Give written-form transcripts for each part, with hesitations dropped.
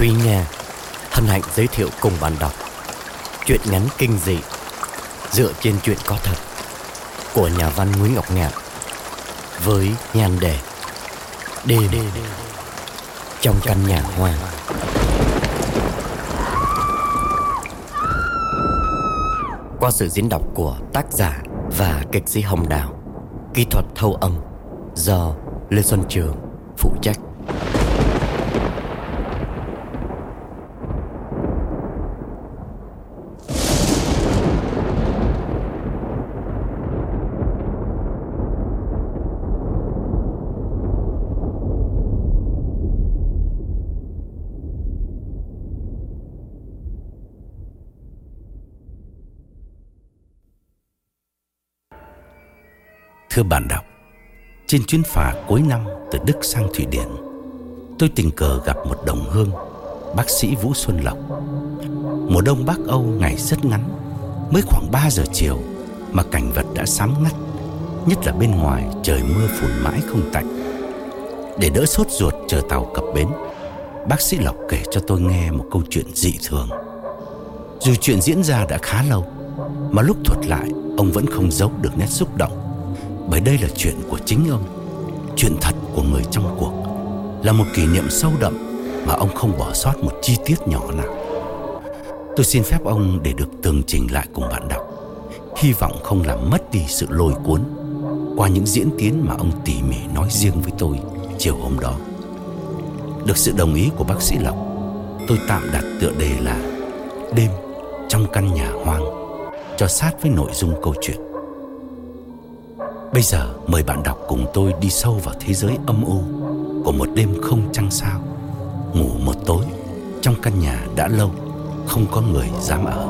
Thúy Nga hân hạnh giới thiệu cùng bạn đọc truyện ngắn kinh dị dựa trên chuyện có thật của nhà văn Nguyễn Ngọc Ngạn với nhan đề Đêm trong căn nhà hoang. Qua sự diễn đọc của tác giả và kịch sĩ Hồng Đào, kỹ thuật thâu âm do Lê Xuân Trường phụ trách. Thưa bạn đọc, trên chuyến phà cuối năm từ Đức sang Thụy Điển, tôi tình cờ gặp một đồng hương, bác sĩ Vũ Xuân Lộc. Mùa đông Bắc Âu ngày rất ngắn, mới khoảng 3 giờ chiều mà cảnh vật đã sám ngắt, nhất là bên ngoài trời mưa phùn mãi không tạnh. Để đỡ sốt ruột chờ tàu cập bến, bác sĩ Lộc kể cho tôi nghe một câu chuyện dị thường. Dù chuyện diễn ra đã khá lâu, mà lúc thuật lại ông vẫn không giấu được nét xúc động. Bởi đây là chuyện của chính ông, chuyện thật của người trong cuộc, là một kỷ niệm sâu đậm mà ông không bỏ sót một chi tiết nhỏ nào. Tôi xin phép ông để được tường trình lại cùng bạn đọc, hy vọng không làm mất đi sự lôi cuốn qua những diễn tiến mà ông tỉ mỉ nói riêng với tôi chiều hôm đó. Được sự đồng ý của bác sĩ Lộc, tôi tạm đặt tựa đề là Đêm trong căn nhà hoang, cho sát với nội dung câu chuyện. Bây giờ mời bạn đọc cùng tôi đi sâu vào thế giới âm u của một đêm không trăng sao, ngủ một tối trong căn nhà đã lâu không có người dám ở.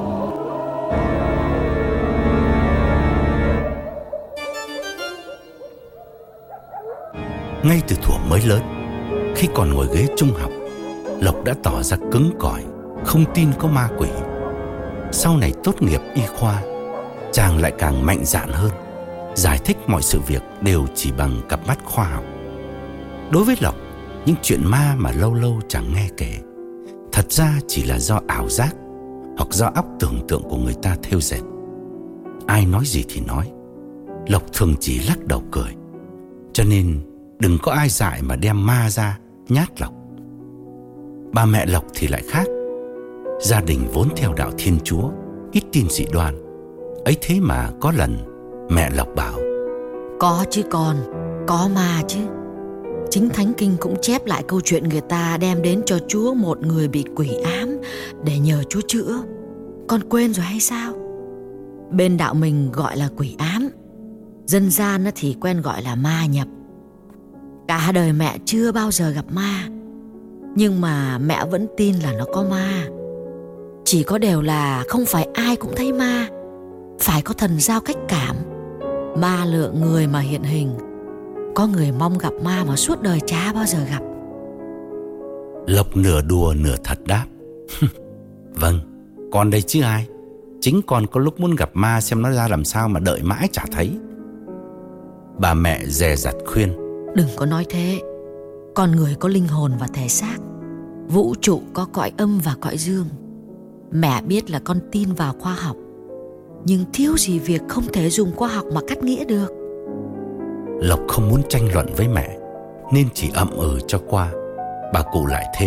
Ngay từ thuở mới lớn, khi còn ngồi ghế trung học, Lộc đã tỏ ra cứng cỏi, không tin có ma quỷ. Sau này tốt nghiệp y khoa, chàng lại càng mạnh dạn hơn, giải thích mọi sự việc đều chỉ bằng cặp mắt khoa học. Đối với Lộc, những chuyện ma mà lâu lâu chàng nghe kể thật ra chỉ là do ảo giác hoặc do óc tưởng tượng của người ta thêu dệt. Ai nói gì thì nói, Lộc thường chỉ lắc đầu cười. Cho nên đừng có ai dại mà đem ma ra nhát Lộc. Ba mẹ Lộc thì lại khác. Gia đình vốn theo đạo Thiên Chúa, ít tin dị đoan. Ấy thế mà có lần mẹ Lộc bảo: Có chứ con, có ma chứ. Chính Thánh Kinh cũng chép lại câu chuyện người ta đem đến cho Chúa một người bị quỷ ám để nhờ Chúa chữa. Con quên rồi hay sao? Bên đạo mình gọi là quỷ ám, dân gian thì quen gọi là ma nhập. Cả đời mẹ chưa bao giờ gặp ma, nhưng mà mẹ vẫn tin là nó có ma. Chỉ có điều là không phải ai cũng thấy ma, phải có thần giao cách cảm. Ma lượng người mà hiện hình. Có người mong gặp ma mà suốt đời chả bao giờ gặp. Lộc nửa đùa nửa thật đáp: Vâng, con đây chứ ai. Chính con có lúc muốn gặp ma xem nó ra làm sao mà đợi mãi chả thấy. Bà mẹ dè dặt khuyên: Đừng có nói thế. Con người có linh hồn và thể xác. Vũ trụ có cõi âm và cõi dương. Mẹ biết là con tin vào khoa học, nhưng thiếu gì việc không thể dùng khoa học mà cắt nghĩa được. Lộc không muốn tranh luận với mẹ, nên chỉ ậm ừ cho qua. Bà cụ lại thêm: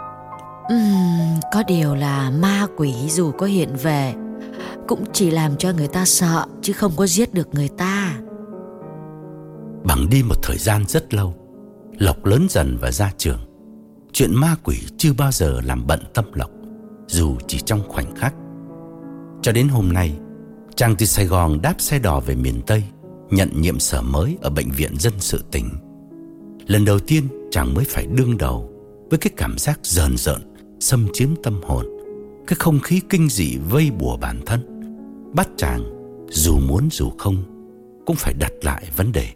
Có điều là ma quỷ dù có hiện về cũng chỉ làm cho người ta sợ, chứ không có giết được người ta. Bằng đi một thời gian rất lâu, Lộc lớn dần và ra trường. Chuyện ma quỷ chưa bao giờ làm bận tâm Lộc, dù chỉ trong khoảnh khắc. Cho đến hôm nay, chàng từ Sài Gòn đáp xe đò về miền Tây, nhận nhiệm sở mới ở bệnh viện dân sự tỉnh. Lần đầu tiên chàng mới phải đương đầu với cái cảm giác rờn rợn xâm chiếm tâm hồn. Cái không khí kinh dị vây bùa bản thân, bắt chàng dù muốn dù không cũng phải đặt lại vấn đề.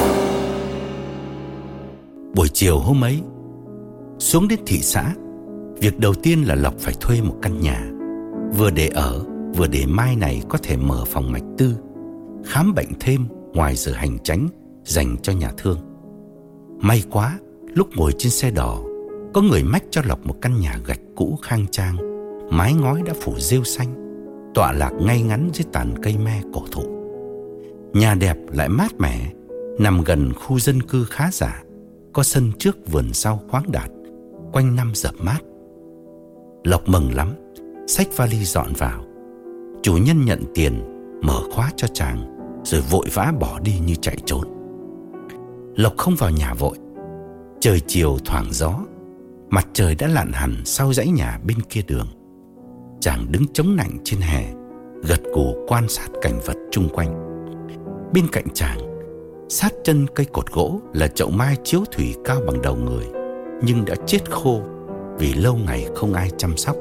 Buổi chiều hôm ấy, xuống đến thị xã, Việc đầu tiên là Lộc phải thuê một căn nhà, vừa để ở, vừa để mai này có thể mở phòng mạch tư, khám bệnh thêm ngoài giờ hành chánh dành cho nhà thương. May quá, lúc ngồi trên xe đò, có người mách cho Lộc một căn nhà gạch cũ khang trang, mái ngói đã phủ rêu xanh, tọa lạc ngay ngắn dưới tàn cây me cổ thụ. Nhà đẹp lại mát mẻ, nằm gần khu dân cư khá giả, có sân trước vườn sau khoáng đạt, quanh năm rợp mát. Lộc mừng lắm, xách vali dọn vào. Chủ nhân nhận tiền, mở khóa cho chàng, rồi vội vã bỏ đi như chạy trốn. Lộc không vào nhà vội. Trời chiều thoảng gió, mặt trời đã lặn hẳn sau dãy nhà bên kia đường. Chàng đứng chống nạnh trên hè, gật gù quan sát cảnh vật chung quanh. Bên cạnh chàng, sát chân cây cột gỗ là chậu mai chiếu thủy cao bằng đầu người, nhưng đã chết khô vì lâu ngày không ai chăm sóc.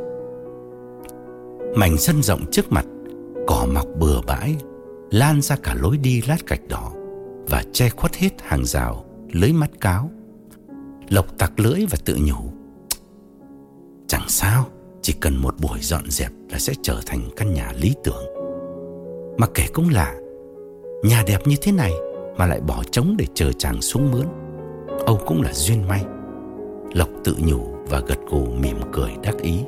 Mảnh sân rộng trước mặt, cỏ mọc bừa bãi, lan ra cả lối đi lát gạch đỏ và che khuất hết hàng rào, lưới mắt cáo. Lộc tặc lưỡi và tự nhủ, chẳng sao, chỉ cần một buổi dọn dẹp là sẽ trở thành căn nhà lý tưởng. Mà kể cũng lạ, nhà đẹp như thế này mà lại bỏ trống để chờ chàng xuống mướn. Âu cũng là duyên may. Lộc tự nhủ và gật gù mỉm cười đắc ý.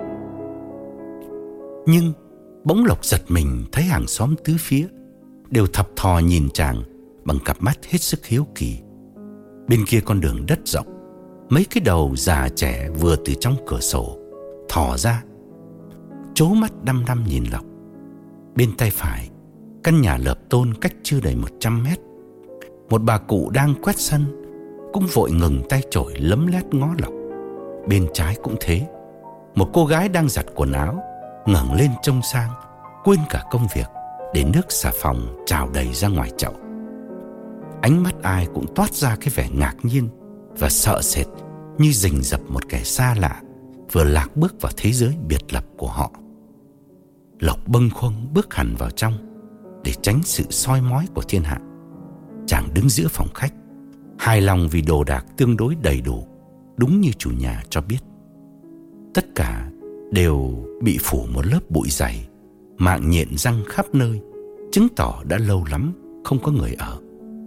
Nhưng bỗng Lộc giật mình thấy hàng xóm tứ phía đều thập thò nhìn chàng bằng cặp mắt hết sức hiếu kỳ. Bên kia con đường đất rộng, mấy cái đầu già trẻ vừa từ trong cửa sổ thò ra, trố mắt đăm đăm nhìn Lộc. Bên tay phải, căn nhà lợp tôn cách chưa đầy 100 mét. Một bà cụ đang quét sân cũng vội ngừng tay chổi lấm lét ngó Lộc. Bên trái cũng thế, một cô gái đang giặt quần áo ngẩng lên trông sang, quên cả công việc để nước xà phòng trào đầy ra ngoài chậu. Ánh mắt ai cũng toát ra cái vẻ ngạc nhiên và sợ sệt, như rình rập một kẻ xa lạ vừa lạc bước vào thế giới biệt lập của họ. Lộc bâng khuâng bước hẳn vào trong để tránh sự soi mói của thiên hạ. Chàng đứng giữa phòng khách, hài lòng vì đồ đạc tương đối đầy đủ, đúng như chủ nhà cho biết. Tất cả đều bị phủ một lớp bụi dày, mạng nhện răng khắp nơi, chứng tỏ đã lâu lắm không có người ở.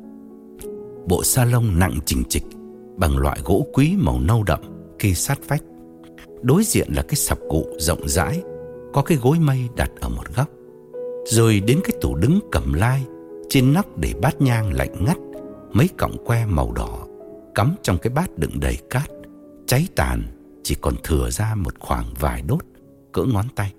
Bộ salon nặng chình chịch bằng loại gỗ quý màu nâu đậm kê sát vách. Đối diện là cái sập cụ rộng rãi, có cái gối mây đặt ở một góc. Rồi đến cái tủ đứng cầm lai, trên nóc để bát nhang lạnh ngắt, mấy cọng que màu đỏ cắm trong cái bát đựng đầy cát, cháy tàn, chỉ còn thừa ra một khoảng vài đốt cỡ ngón tay.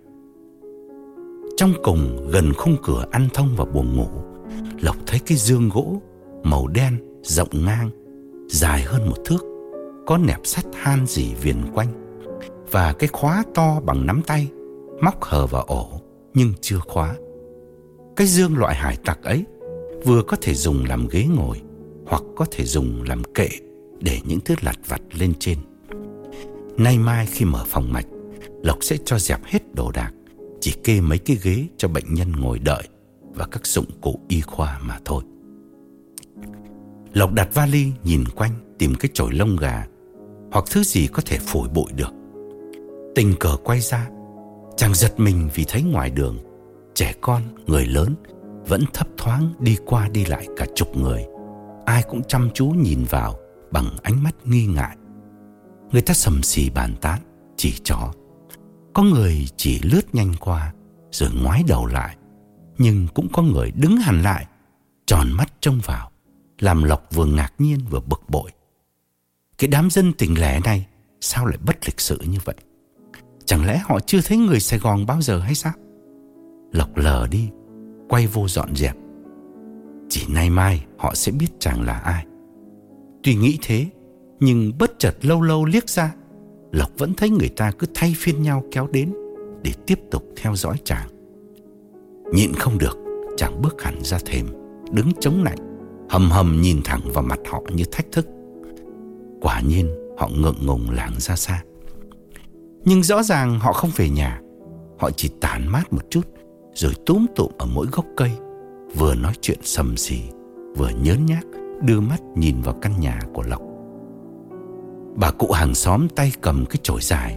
Trong cùng, gần khung cửa ăn thông vào buồng ngủ, Lộc thấy cái giường gỗ màu đen rộng ngang, dài hơn 1 thước, có nẹp sắt han rỉ viền quanh, và cái khóa to bằng nắm tay móc hờ vào ổ nhưng chưa khóa. Cái giường loại hải tặc ấy vừa có thể dùng làm ghế ngồi, hoặc có thể dùng làm kệ để những thứ lặt vặt lên trên. Nay mai khi mở phòng mạch, Lộc sẽ cho dẹp hết đồ đạc, chỉ kê mấy cái ghế cho bệnh nhân ngồi đợi và các dụng cụ y khoa mà thôi. Lộc đặt vali nhìn quanh tìm cái chổi lông gà hoặc thứ gì có thể phủi bụi được. Tình cờ quay ra, chàng giật mình vì thấy ngoài đường, trẻ con, người lớn vẫn thấp thoáng đi qua đi lại cả chục người. Ai cũng chăm chú nhìn vào bằng ánh mắt nghi ngại. Người ta sầm xì bàn tán, chỉ trỏ. Có người chỉ lướt nhanh qua rồi ngoái đầu lại, nhưng cũng có người đứng hẳn lại, tròn mắt trông vào, làm Lộc vừa ngạc nhiên vừa bực bội. Cái đám dân tình lẻ này sao lại bất lịch sự như vậy? Chẳng lẽ họ chưa thấy người Sài Gòn bao giờ hay sao? Lộc lờ đi, quay vô dọn dẹp. Chỉ nay mai họ sẽ biết chàng là ai. Tuy nghĩ thế, nhưng bất chợt lâu lâu liếc ra, Lộc vẫn thấy người ta cứ thay phiên nhau kéo đến để tiếp tục theo dõi chàng. Nhịn không được, chàng bước hẳn ra thềm, đứng chống nạnh, hầm hầm nhìn thẳng vào mặt họ như thách thức. Quả nhiên họ ngượng ngùng lảng ra xa. Nhưng rõ ràng họ không về nhà. Họ chỉ tản mát một chút, rồi túm tụm ở mỗi gốc cây, vừa nói chuyện sầm xì, vừa nhớn nhác đưa mắt nhìn vào căn nhà của Lộc. Bà cụ hàng xóm tay cầm cái chổi dài,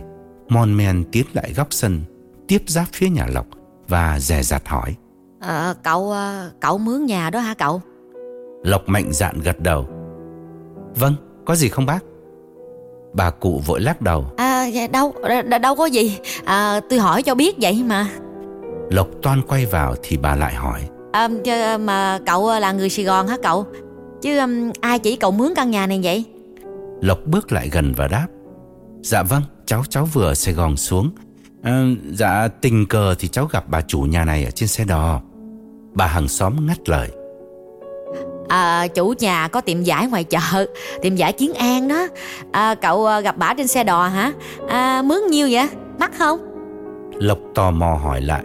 mon men tiến lại góc sân tiếp giáp phía nhà Lộc và dè dặt hỏi: Cậu mướn nhà đó hả cậu? Lộc mạnh dạn gật đầu: Vâng, có gì không bác? Bà cụ vội lắc đầu: Đâu có gì, tôi hỏi cho biết vậy mà. Lộc toan quay vào thì bà lại hỏi: Mà cậu là người Sài Gòn hả cậu? Chứ ai chỉ cậu mướn căn nhà này vậy? Lộc bước lại gần và đáp: Dạ vâng, cháu vừa ở Sài Gòn xuống. Dạ tình cờ thì cháu gặp bà chủ nhà này ở trên xe đò. Bà hàng xóm ngắt lời: Chủ nhà có tiệm vải ngoài chợ, tiệm vải Kiến An đó. Cậu gặp bả trên xe đò hả? Mướn nhiêu vậy? Mắc không? Lộc tò mò hỏi lại: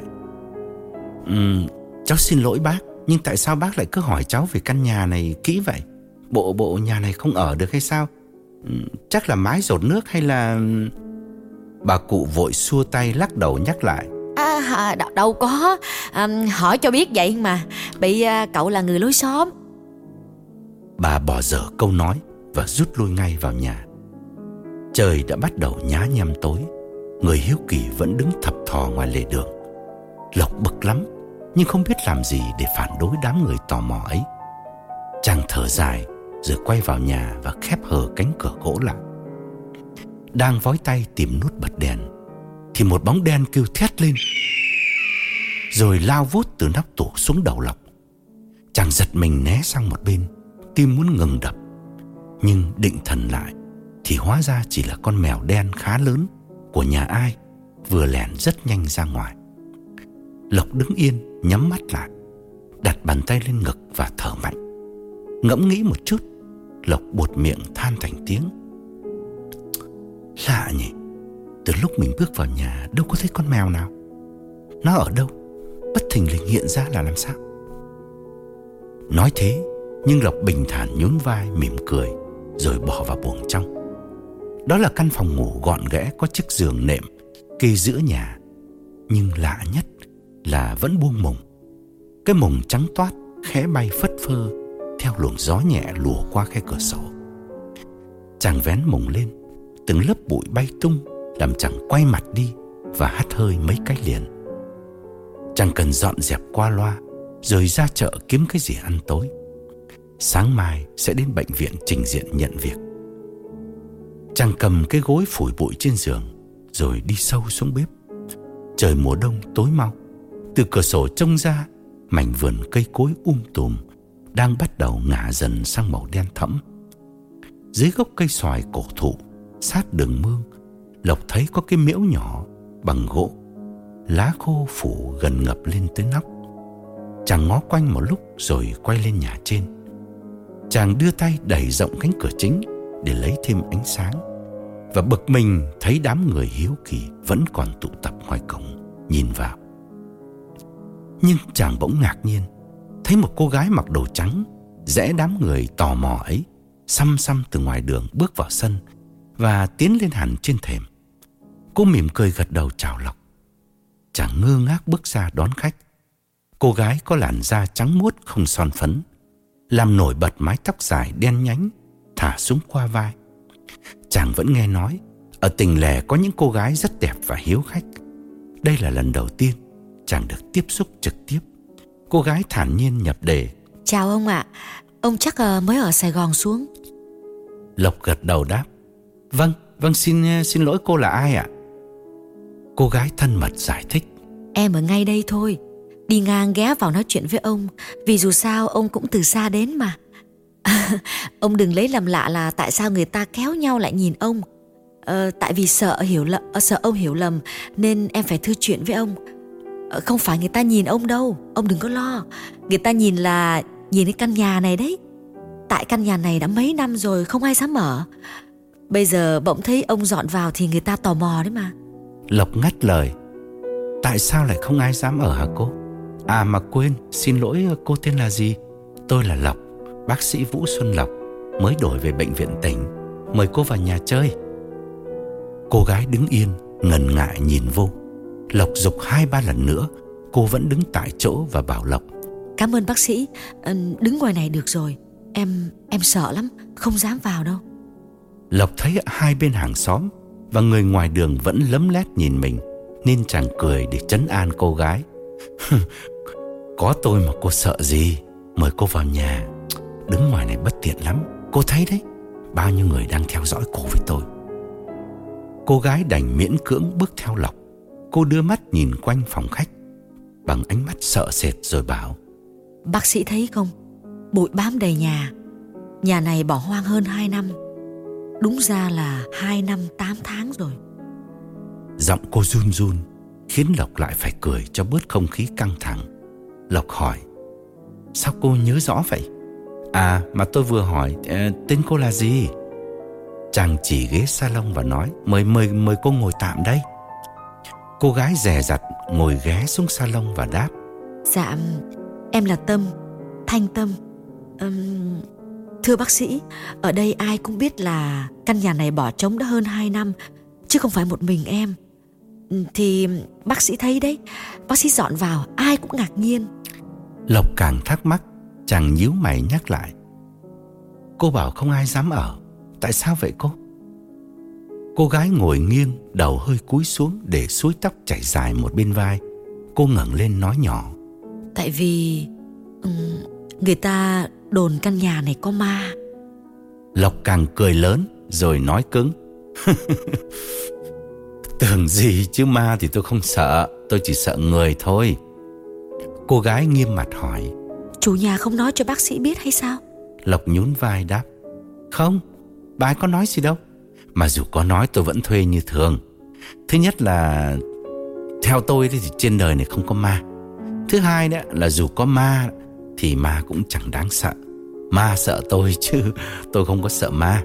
Cháu xin lỗi bác, nhưng tại sao bác lại cứ hỏi cháu về căn nhà này kỹ vậy? Bộ nhà này không ở được hay sao? Chắc là mái dột nước hay là... Bà cụ vội xua tay lắc đầu nhắc lại: Đâu có, hỏi cho biết vậy mà. Bị cậu là người lối xóm. Bà bỏ dở câu nói và rút lui ngay vào nhà. Trời đã bắt đầu nhá nhem tối. Người hiếu kỳ vẫn đứng thập thò ngoài lề đường. Lộc bực lắm, nhưng không biết làm gì để phản đối đám người tò mò ấy. Chàng thở dài rồi quay vào nhà và khép hờ cánh cửa gỗ lại. Đang vói tay tìm nút bật đèn thì một bóng đen kêu thét lên rồi lao vút từ nóc tủ xuống đầu Lộc. Chàng giật mình né sang một bên, tim muốn ngừng đập. Nhưng định thần lại thì hóa ra chỉ là con mèo đen khá lớn của nhà ai vừa lẻn rất nhanh ra ngoài. Lộc đứng yên nhắm mắt lại, đặt bàn tay lên ngực và thở mạnh. Ngẫm nghĩ một chút, Lộc buột miệng than thành tiếng: Lạ nhỉ, từ lúc mình bước vào nhà đâu có thấy con mèo nào. Nó ở đâu? Bất thình lình hiện ra là làm sao? Nói thế, nhưng Lộc bình thản nhún vai mỉm cười rồi bỏ vào buồng trong. Đó là căn phòng ngủ gọn ghẽ có chiếc giường nệm kê giữa nhà. Nhưng lạ nhất là vẫn buông mùng. Cái mùng trắng toát khẽ bay phất phơ theo luồng gió nhẹ lùa qua khe cửa sổ. Chàng vén mùng lên, từng lớp bụi bay tung làm chàng quay mặt đi và hắt hơi mấy cái liền. Chàng cần dọn dẹp qua loa rồi ra chợ kiếm cái gì ăn tối. Sáng mai sẽ đến bệnh viện trình diện nhận việc. Chàng cầm cái gối phủi bụi trên giường rồi đi sâu xuống bếp. Trời mùa đông tối mau. Từ cửa sổ trông ra, mảnh vườn cây cối tùm đang bắt đầu ngả dần sang màu đen thẫm. Dưới gốc cây xoài cổ thụ sát đường mương, Lộc thấy có cái miễu nhỏ bằng gỗ, lá khô phủ gần ngập lên tới nóc. Chàng ngó quanh một lúc rồi quay lên nhà trên. Chàng đưa tay đẩy rộng cánh cửa chính để lấy thêm ánh sáng, và bực mình thấy đám người hiếu kỳ vẫn còn tụ tập ngoài cổng nhìn vào. Nhưng chàng bỗng ngạc nhiên thấy một cô gái mặc đồ trắng rẽ đám người tò mò ấy, xăm xăm từ ngoài đường bước vào sân và tiến lên hẳn trên thềm. Cô mỉm cười gật đầu chào Lộc. Chàng ngơ ngác bước ra đón khách. Cô gái có làn da trắng muốt không son phấn, làm nổi bật mái tóc dài đen nhánh thả xuống qua vai. Chàng vẫn nghe nói ở Tỉnh Lẻ có những cô gái rất đẹp và hiếu khách. Đây là lần đầu tiên chàng được tiếp xúc trực tiếp. Cô gái thản nhiên nhập đề: Chào ông ạ, ông chắc mới ở Sài Gòn xuống. Lộc gật đầu đáp: Vâng, xin lỗi, cô là ai ạ? Cô gái thân mật giải thích: Em ở ngay đây thôi, đi ngang ghé vào nói chuyện với ông, vì dù sao ông cũng từ xa đến mà. Ông đừng lấy làm lạ là tại sao người ta kéo nhau lại nhìn ông. Tại vì sợ ông hiểu lầm nên em phải thưa chuyện với ông. Không phải người ta nhìn ông đâu, ông đừng có lo. Người ta nhìn cái căn nhà này đấy. Tại căn nhà này đã mấy năm rồi không ai dám ở. Bây giờ bỗng thấy ông dọn vào thì người ta tò mò đấy mà. Lộc ngắt lời: Tại sao lại không ai dám ở hả cô? À mà quên, xin lỗi, cô tên là gì? Tôi là Lộc, bác sĩ Vũ Xuân Lộc, mới đổi về bệnh viện tỉnh. Mời cô vào nhà chơi. Cô gái đứng yên, ngần ngại nhìn vô. Lộc giục 2-3 lần nữa, cô vẫn đứng tại chỗ và bảo Lộc: Cảm ơn bác sĩ, đứng ngoài này được rồi. Em sợ lắm, không dám vào đâu. Lộc thấy hai bên hàng xóm và người ngoài đường vẫn lấm lét nhìn mình, nên chàng cười để trấn an cô gái. Có tôi mà cô sợ gì, mời cô vào nhà. Đứng ngoài này bất tiện lắm, cô thấy đấy, bao nhiêu người đang theo dõi cô với tôi. Cô gái đành miễn cưỡng bước theo Lộc. Cô đưa mắt nhìn quanh phòng khách bằng ánh mắt sợ sệt rồi bảo: Bác sĩ thấy không, bụi bám đầy nhà. Nhà này bỏ hoang hơn 2 năm. Đúng ra là 2 năm 8 tháng rồi. Giọng cô run run khiến Lộc lại phải cười cho bớt không khí căng thẳng. Lộc hỏi: Sao cô nhớ rõ vậy? À mà tôi vừa hỏi tên cô là gì? Chàng chỉ ghế salon và nói: Mời cô ngồi tạm đây. Cô gái dè dặt ngồi ghé xuống salon và đáp: Dạ, em là Tâm, Thanh Tâm. Thưa bác sĩ, ở đây ai cũng biết là căn nhà này bỏ trống đã hơn 2 năm, chứ không phải một mình em. Thì bác sĩ thấy đấy, bác sĩ dọn vào ai cũng ngạc nhiên. Lộc càng thắc mắc, chàng nhíu mày nhắc lại: Cô bảo không ai dám ở, tại sao vậy cô? Cô gái ngồi nghiêng, đầu hơi cúi xuống để xúi tóc chảy dài một bên vai. Cô ngẩng lên nói nhỏ: Tại vì người ta đồn căn nhà này có ma. Lộc càng cười lớn rồi nói cứng: Tưởng gì chứ, ma thì tôi không sợ, tôi chỉ sợ người thôi. Cô gái nghiêm mặt hỏi: Chủ nhà không nói cho bác sĩ biết hay sao? Lộc nhún vai đáp: Không, bà ấy có nói gì đâu. Mà dù có nói tôi vẫn thuê như thường. Thứ nhất là theo tôi thì trên đời này không có ma. Thứ hai đó là dù có ma thì ma cũng chẳng đáng sợ. Ma sợ tôi chứ tôi không có sợ ma.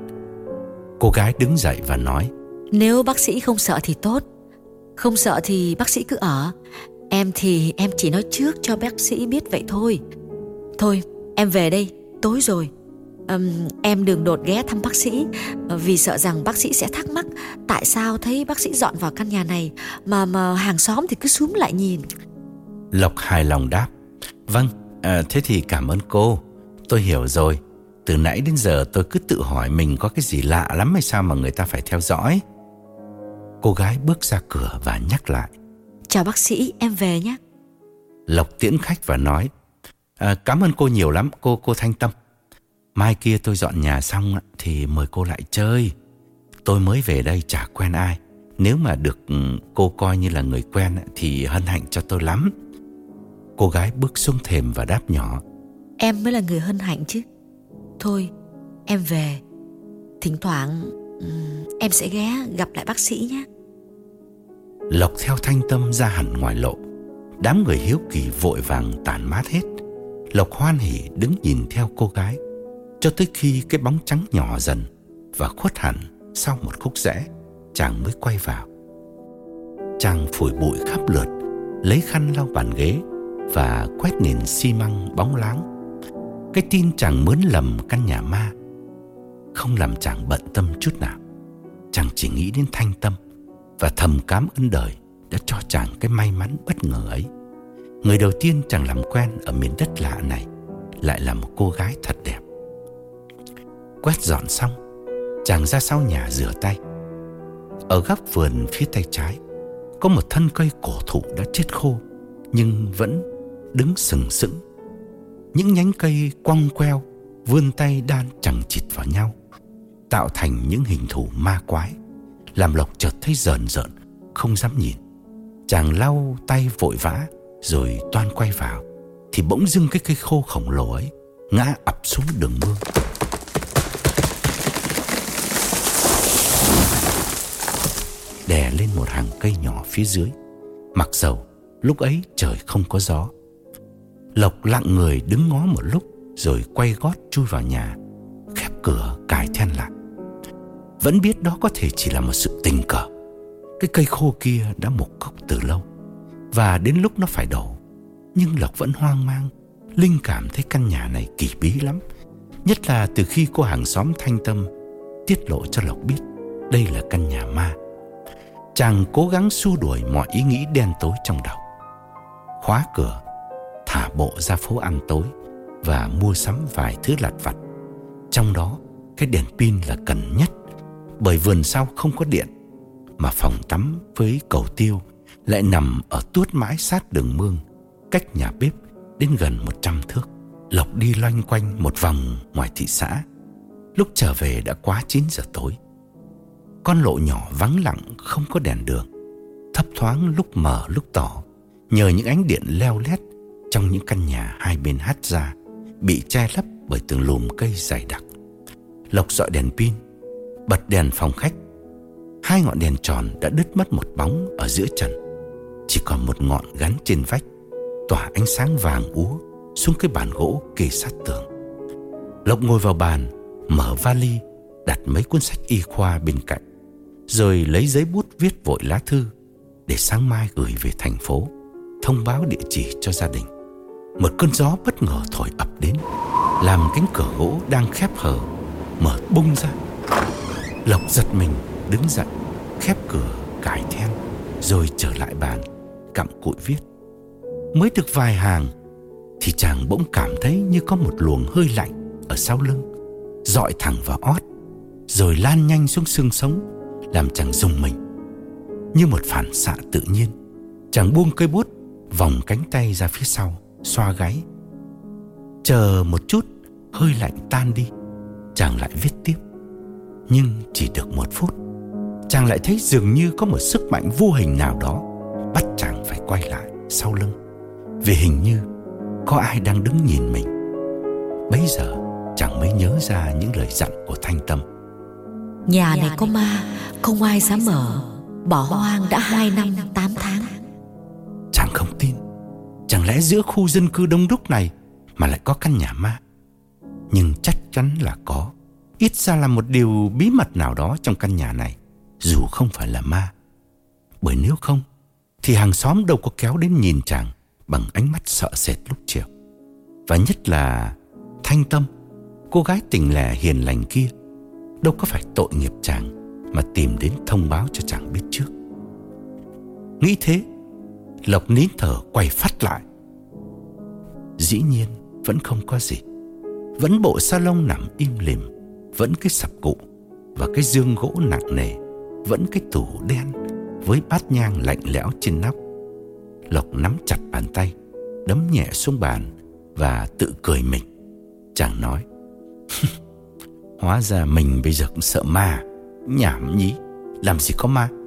Cô gái đứng dậy và nói: Nếu bác sĩ không sợ thì tốt. Không sợ thì bác sĩ cứ ở. Em thì em chỉ nói trước cho bác sĩ biết vậy thôi. Thôi em về đây, tối rồi. Em đường đột ghé thăm bác sĩ, vì sợ rằng bác sĩ sẽ thắc mắc tại sao thấy bác sĩ dọn vào căn nhà này mà hàng xóm thì cứ xúm lại nhìn. Lộc hài lòng đáp: Vâng, thế thì cảm ơn cô. Tôi hiểu rồi. Từ nãy đến giờ tôi cứ tự hỏi mình có cái gì lạ lắm hay sao mà người ta phải theo dõi. Cô gái bước ra cửa và nhắc lại: Chào bác sĩ, em về nhé. Lộc tiễn khách và nói: Cảm ơn cô nhiều lắm, cô Thanh Tâm. Mai kia tôi dọn nhà xong thì mời cô lại chơi. Tôi mới về đây chả quen ai. Nếu mà được cô coi như là người quen thì hân hạnh cho tôi lắm. Cô gái bước xuống thềm và đáp nhỏ: Em mới là người hân hạnh chứ. Thôi em về. Thỉnh thoảng em sẽ ghé gặp lại bác sĩ nhé. Lộc theo Thanh Tâm ra hẳn ngoài lộ. Đám người hiếu kỳ vội vàng tản mát hết. Lộc hoan hỉ đứng nhìn theo cô gái cho tới khi cái bóng trắng nhỏ dần và khuất hẳn sau một khúc rẽ, chàng mới quay vào. Chàng phủi bụi khắp lượt, lấy khăn lau bàn ghế và quét nền xi măng bóng láng. Cái tin chàng mướn lầm căn nhà ma không làm chàng bận tâm chút nào. Chàng chỉ nghĩ đến Thanh Tâm và thầm cảm ơn đời đã cho chàng cái may mắn bất ngờ ấy. Người đầu tiên chàng làm quen ở miền đất lạ này lại là một cô gái thật đẹp. Quét dọn xong, chàng ra sau nhà rửa tay. Ở góc vườn phía tay trái có một thân cây cổ thụ đã chết khô nhưng vẫn đứng sừng sững. Những nhánh cây quong queo vươn tay đan chằng chịt vào nhau, tạo thành những hình thù ma quái, làm Lộc chợt thấy rờn rợn, không dám nhìn. Chàng lau tay vội vã rồi toan quay vào thì bỗng dưng cái cây khô khổng lồ ấy ngã ập xuống đường mương. Đè lên một hàng cây nhỏ phía dưới. Mặc dầu lúc ấy trời không có gió. Lộc lặng người đứng ngó một lúc rồi quay gót chui vào nhà, khép cửa cài then lại. Vẫn biết đó có thể chỉ là một sự tình cờ. Cái cây khô kia đã mục gốc từ lâu và đến lúc nó phải đổ. Nhưng Lộc vẫn hoang mang. Linh cảm thấy căn nhà này kỳ bí lắm, nhất là từ khi cô hàng xóm Thanh Tâm tiết lộ cho Lộc biết đây là căn nhà ma. Chàng cố gắng xua đuổi mọi ý nghĩ đen tối trong đầu. Khóa cửa, thả bộ ra phố ăn tối và mua sắm vài thứ lặt vặt. Trong đó cái đèn pin là cần nhất, Bởi vườn sau không có điện, mà phòng tắm với cầu tiêu lại nằm ở tuốt mãi sát đường mương, cách nhà bếp đến gần 100 thước. Lộc đi loanh quanh một vòng ngoài thị xã. Lúc trở về đã quá 9 giờ tối. Con lộ nhỏ vắng lặng, không có đèn đường, thấp thoáng lúc mờ lúc tỏ, nhờ những ánh điện leo lét trong những căn nhà hai bên hát ra, bị che lấp bởi từng lùm cây dày đặc. Lộc dọi đèn pin, bật đèn phòng khách. 2 ngọn đèn tròn đã đứt mất một bóng ở giữa trần. Chỉ còn một ngọn gắn trên vách, tỏa ánh sáng vàng úa xuống cái bàn gỗ kề sát tường. Lộc ngồi vào bàn, mở vali, đặt mấy cuốn sách y khoa bên cạnh, rồi lấy giấy bút viết vội lá thư để sáng mai gửi về thành phố, thông báo địa chỉ cho gia đình. Một cơn gió bất ngờ thổi ập đến, làm cánh cửa gỗ đang khép hờ mở bung ra. Lộc giật mình đứng dậy, khép cửa, cài then, rồi trở lại bàn, cặm cụi viết. Mới được vài hàng thì chàng bỗng cảm thấy như có một luồng hơi lạnh ở sau lưng, dọi thẳng vào ót, rồi lan nhanh xuống xương sống, làm chàng rùng mình. Như một phản xạ tự nhiên, chàng buông cây bút, vòng cánh tay ra phía sau, xoa gáy. Chờ một chút, hơi lạnh tan đi, chàng lại viết tiếp. Nhưng chỉ được 1 phút, chàng lại thấy dường như có một sức mạnh vô hình nào đó bắt chàng phải quay lại sau lưng, vì hình như có ai đang đứng nhìn mình. Bấy giờ chàng mới nhớ ra những lời dặn của Thanh Tâm. Nhà này có ma, không ai dám mở, bỏ hoang đã 2 năm 8 tháng. Chàng không tin. Chẳng lẽ giữa khu dân cư đông đúc này mà lại có căn nhà ma? Nhưng chắc chắn là có. Ít ra là một điều bí mật nào đó trong căn nhà này, dù không phải là ma. Bởi nếu không thì hàng xóm đâu có kéo đến nhìn chàng bằng ánh mắt sợ sệt lúc chiều. Và nhất là Thanh Tâm, cô gái tình lẻ hiền lành kia, đâu có phải tội nghiệp chàng mà tìm đến thông báo cho chàng biết trước. Nghĩ thế, Lộc nín thở quay phắt lại. Dĩ nhiên vẫn không có gì. Vẫn bộ salon nằm im lìm, vẫn cái sập cụ và cái giường gỗ nặng nề, vẫn cái tủ đen với bát nhang lạnh lẽo trên nóc. Lộc nắm chặt bàn tay, đấm nhẹ xuống bàn và tự cười mình. Chàng nói: Hóa ra mình bây giờ cũng sợ ma. Nhảm nhí, làm gì có ma.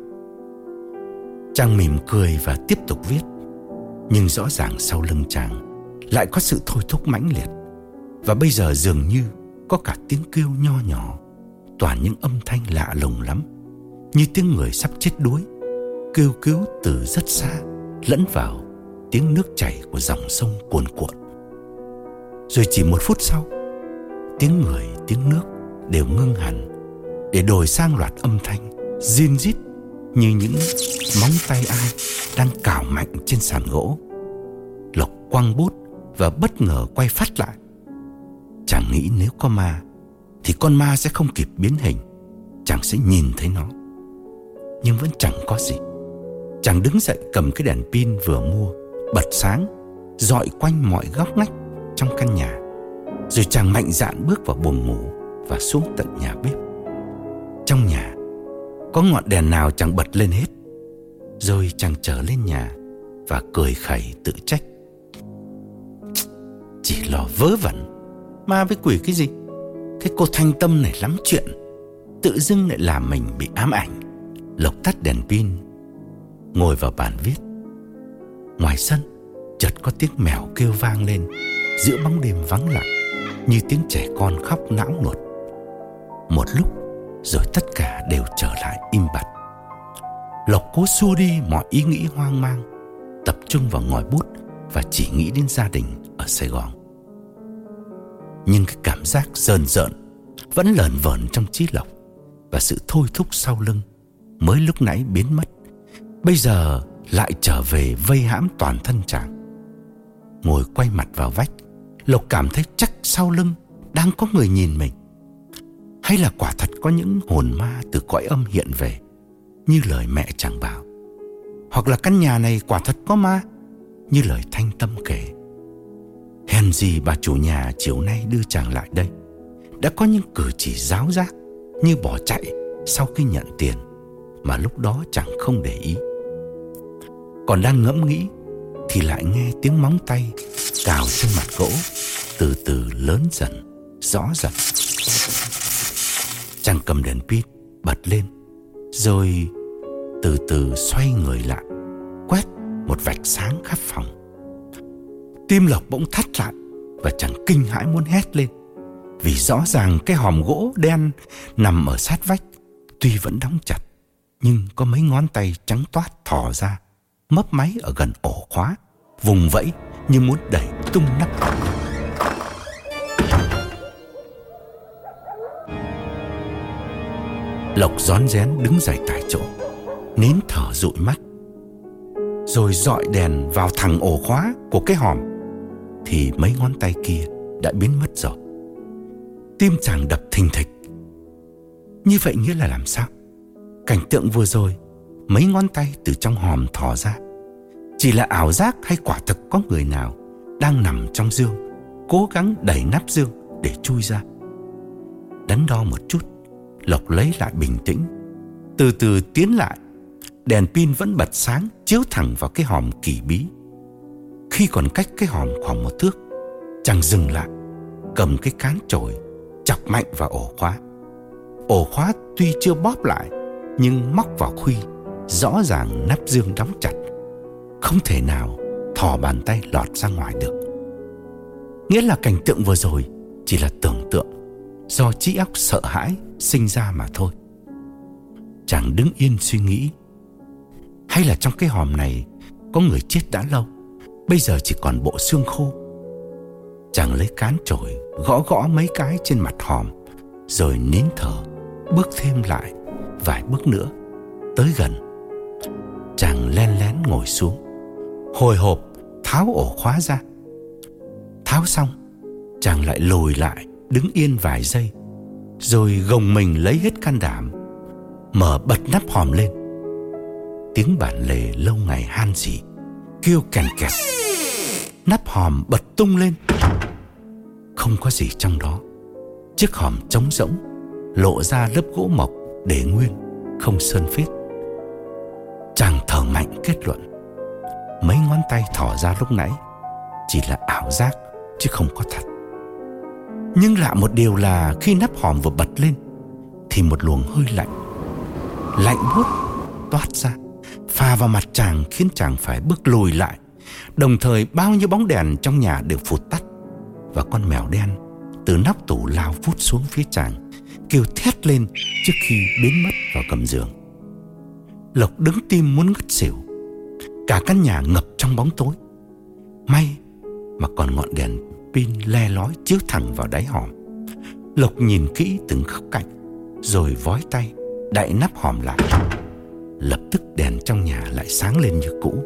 Chàng mỉm cười và tiếp tục viết. Nhưng rõ ràng sau lưng chàng lại có sự thôi thúc mãnh liệt. Và bây giờ dường như có cả tiếng kêu nho nhỏ, toàn những âm thanh lạ lùng lắm, như tiếng người sắp chết đuối, kêu cứu từ rất xa, lẫn vào tiếng nước chảy của dòng sông cuồn cuộn. Rồi chỉ 1 phút sau, tiếng người, tiếng nước đều ngưng hẳn, để đổi sang loạt âm thanh rin rít như những móng tay ai đang cào mạnh trên sàn gỗ. Lộc quăng bút và bất ngờ quay phắt lại. Chàng nghĩ nếu có ma thì con ma sẽ không kịp biến hình, chàng sẽ nhìn thấy nó. Nhưng vẫn chẳng có gì. Chàng đứng dậy cầm cái đèn pin vừa mua, bật sáng, dọi quanh mọi góc ngách trong căn nhà. Rồi chàng mạnh dạn bước vào buồng ngủ và xuống tận nhà bếp. Trong nhà có ngọn đèn nào chàng bật lên hết. Rồi chàng trở lên nhà và cười khẩy tự trách. Chỉ lo vớ vẩn, ma với quỷ cái gì. Cái cô Thanh Tâm này lắm chuyện, tự dưng lại làm mình bị ám ảnh. Lộc tắt đèn pin, ngồi vào bàn viết. Ngoài sân chợt có tiếng mèo kêu vang lên giữa bóng đêm vắng lặng, như tiếng trẻ con khóc não nuột. Một lúc rồi tất cả đều trở lại im bặt. Lộc cố xua đi mọi ý nghĩ hoang mang, tập trung vào ngòi bút và chỉ nghĩ đến gia đình ở Sài Gòn. Nhưng cái cảm giác rờn rợn vẫn lởn vởn trong trí Lộc, và sự thôi thúc sau lưng mới lúc nãy biến mất, bây giờ lại trở về vây hãm toàn thân chàng. Ngồi quay mặt vào vách, Lộc cảm thấy chắc sau lưng đang có người nhìn mình. Hay là quả thật có những hồn ma từ cõi âm hiện về, như lời mẹ chàng bảo. Hoặc là căn nhà này quả thật có ma, như lời Thanh Tâm kể. Hèn gì bà chủ nhà chiều nay đưa chàng lại đây đã có những cử chỉ giáo giác, như bỏ chạy sau khi nhận tiền mà lúc đó chẳng không để ý. Còn đang ngẫm nghĩ thì lại nghe tiếng móng tay cào trên mặt gỗ từ từ lớn dần, rõ dần. Chàng cầm đèn pin bật lên, rồi từ từ xoay người lại, quét một vạch sáng khắp phòng. Tim Lộc bỗng thắt lại và chàng kinh hãi muốn hét lên, vì rõ ràng cái hòm gỗ đen nằm ở sát vách tuy vẫn đóng chặt, nhưng có mấy ngón tay trắng toát thò ra, mấp máy ở gần ổ khóa, vùng vẫy như muốn đẩy tung nắp hòm. Lộc rón rén đứng dậy tại chỗ, nín thở dụi mắt, rồi dọi đèn vào thẳng ổ khóa của cái hòm, thì mấy ngón tay kia đã biến mất rồi. Tim chàng đập thình thịch. Như vậy nghĩa là làm sao? Cảnh tượng vừa rồi, mấy ngón tay từ trong hòm thò ra, chỉ là ảo giác hay quả thực có người nào đang nằm trong giường, cố gắng đẩy nắp giường để chui ra? Đắn đo một chút, Lộc lấy lại bình tĩnh, từ từ tiến lại. Đèn pin vẫn bật sáng, chiếu thẳng vào cái hòm kỳ bí. Khi còn cách cái hòm khoảng 1 thước, chàng dừng lại, cầm cái cán chổi chọc mạnh vào ổ khóa. Ổ khóa tuy chưa bóp lại, nhưng móc vào khuy, rõ ràng nắp giường đóng chặt, không thể nào thò bàn tay lọt ra ngoài được. Nghĩa là cảnh tượng vừa rồi chỉ là tưởng tượng do trí óc sợ hãi sinh ra mà thôi. Chàng đứng yên suy nghĩ, hay là trong cái hòm này có người chết đã lâu, bây giờ chỉ còn bộ xương khô. Chàng lấy cán chổi gõ gõ mấy cái trên mặt hòm, rồi nín thở bước thêm lại vài bước nữa. Tới gần, chàng len lén ngồi xuống, hồi hộp tháo ổ khóa ra. Tháo xong, chàng lại lùi lại đứng yên vài giây, rồi gồng mình lấy hết can đảm, mở bật nắp hòm lên. Tiếng bản lề lâu ngày han rỉ kêu kèn kẹt. Nắp hòm bật tung lên, không có gì trong đó. Chiếc hòm trống rỗng, lộ ra lớp gỗ mộc để nguyên, không sơn phết. Chàng thở mạnh kết luận, mấy ngón tay thò ra lúc nãy chỉ là ảo giác chứ không có thật. Nhưng lạ một điều là khi nắp hòm vừa bật lên thì một luồng hơi lạnh buốt toát ra, phà vào mặt chàng, khiến chàng phải bước lùi lại. Đồng thời bao nhiêu bóng đèn trong nhà đều phụt tắt, và con mèo đen từ nóc tủ lao vút xuống phía chàng, kêu thét lên trước khi biến mất vào gầm giường. Lộc đứng tim muốn ngất xỉu. Cả căn nhà ngập trong bóng tối. May mà còn ngọn đèn pin le lói chiếu thẳng vào đáy hòm. Lộc nhìn kỹ từng góc cạnh, rồi vói tay đậy nắp hòm lại. Lập tức đèn trong nhà lại sáng lên như cũ.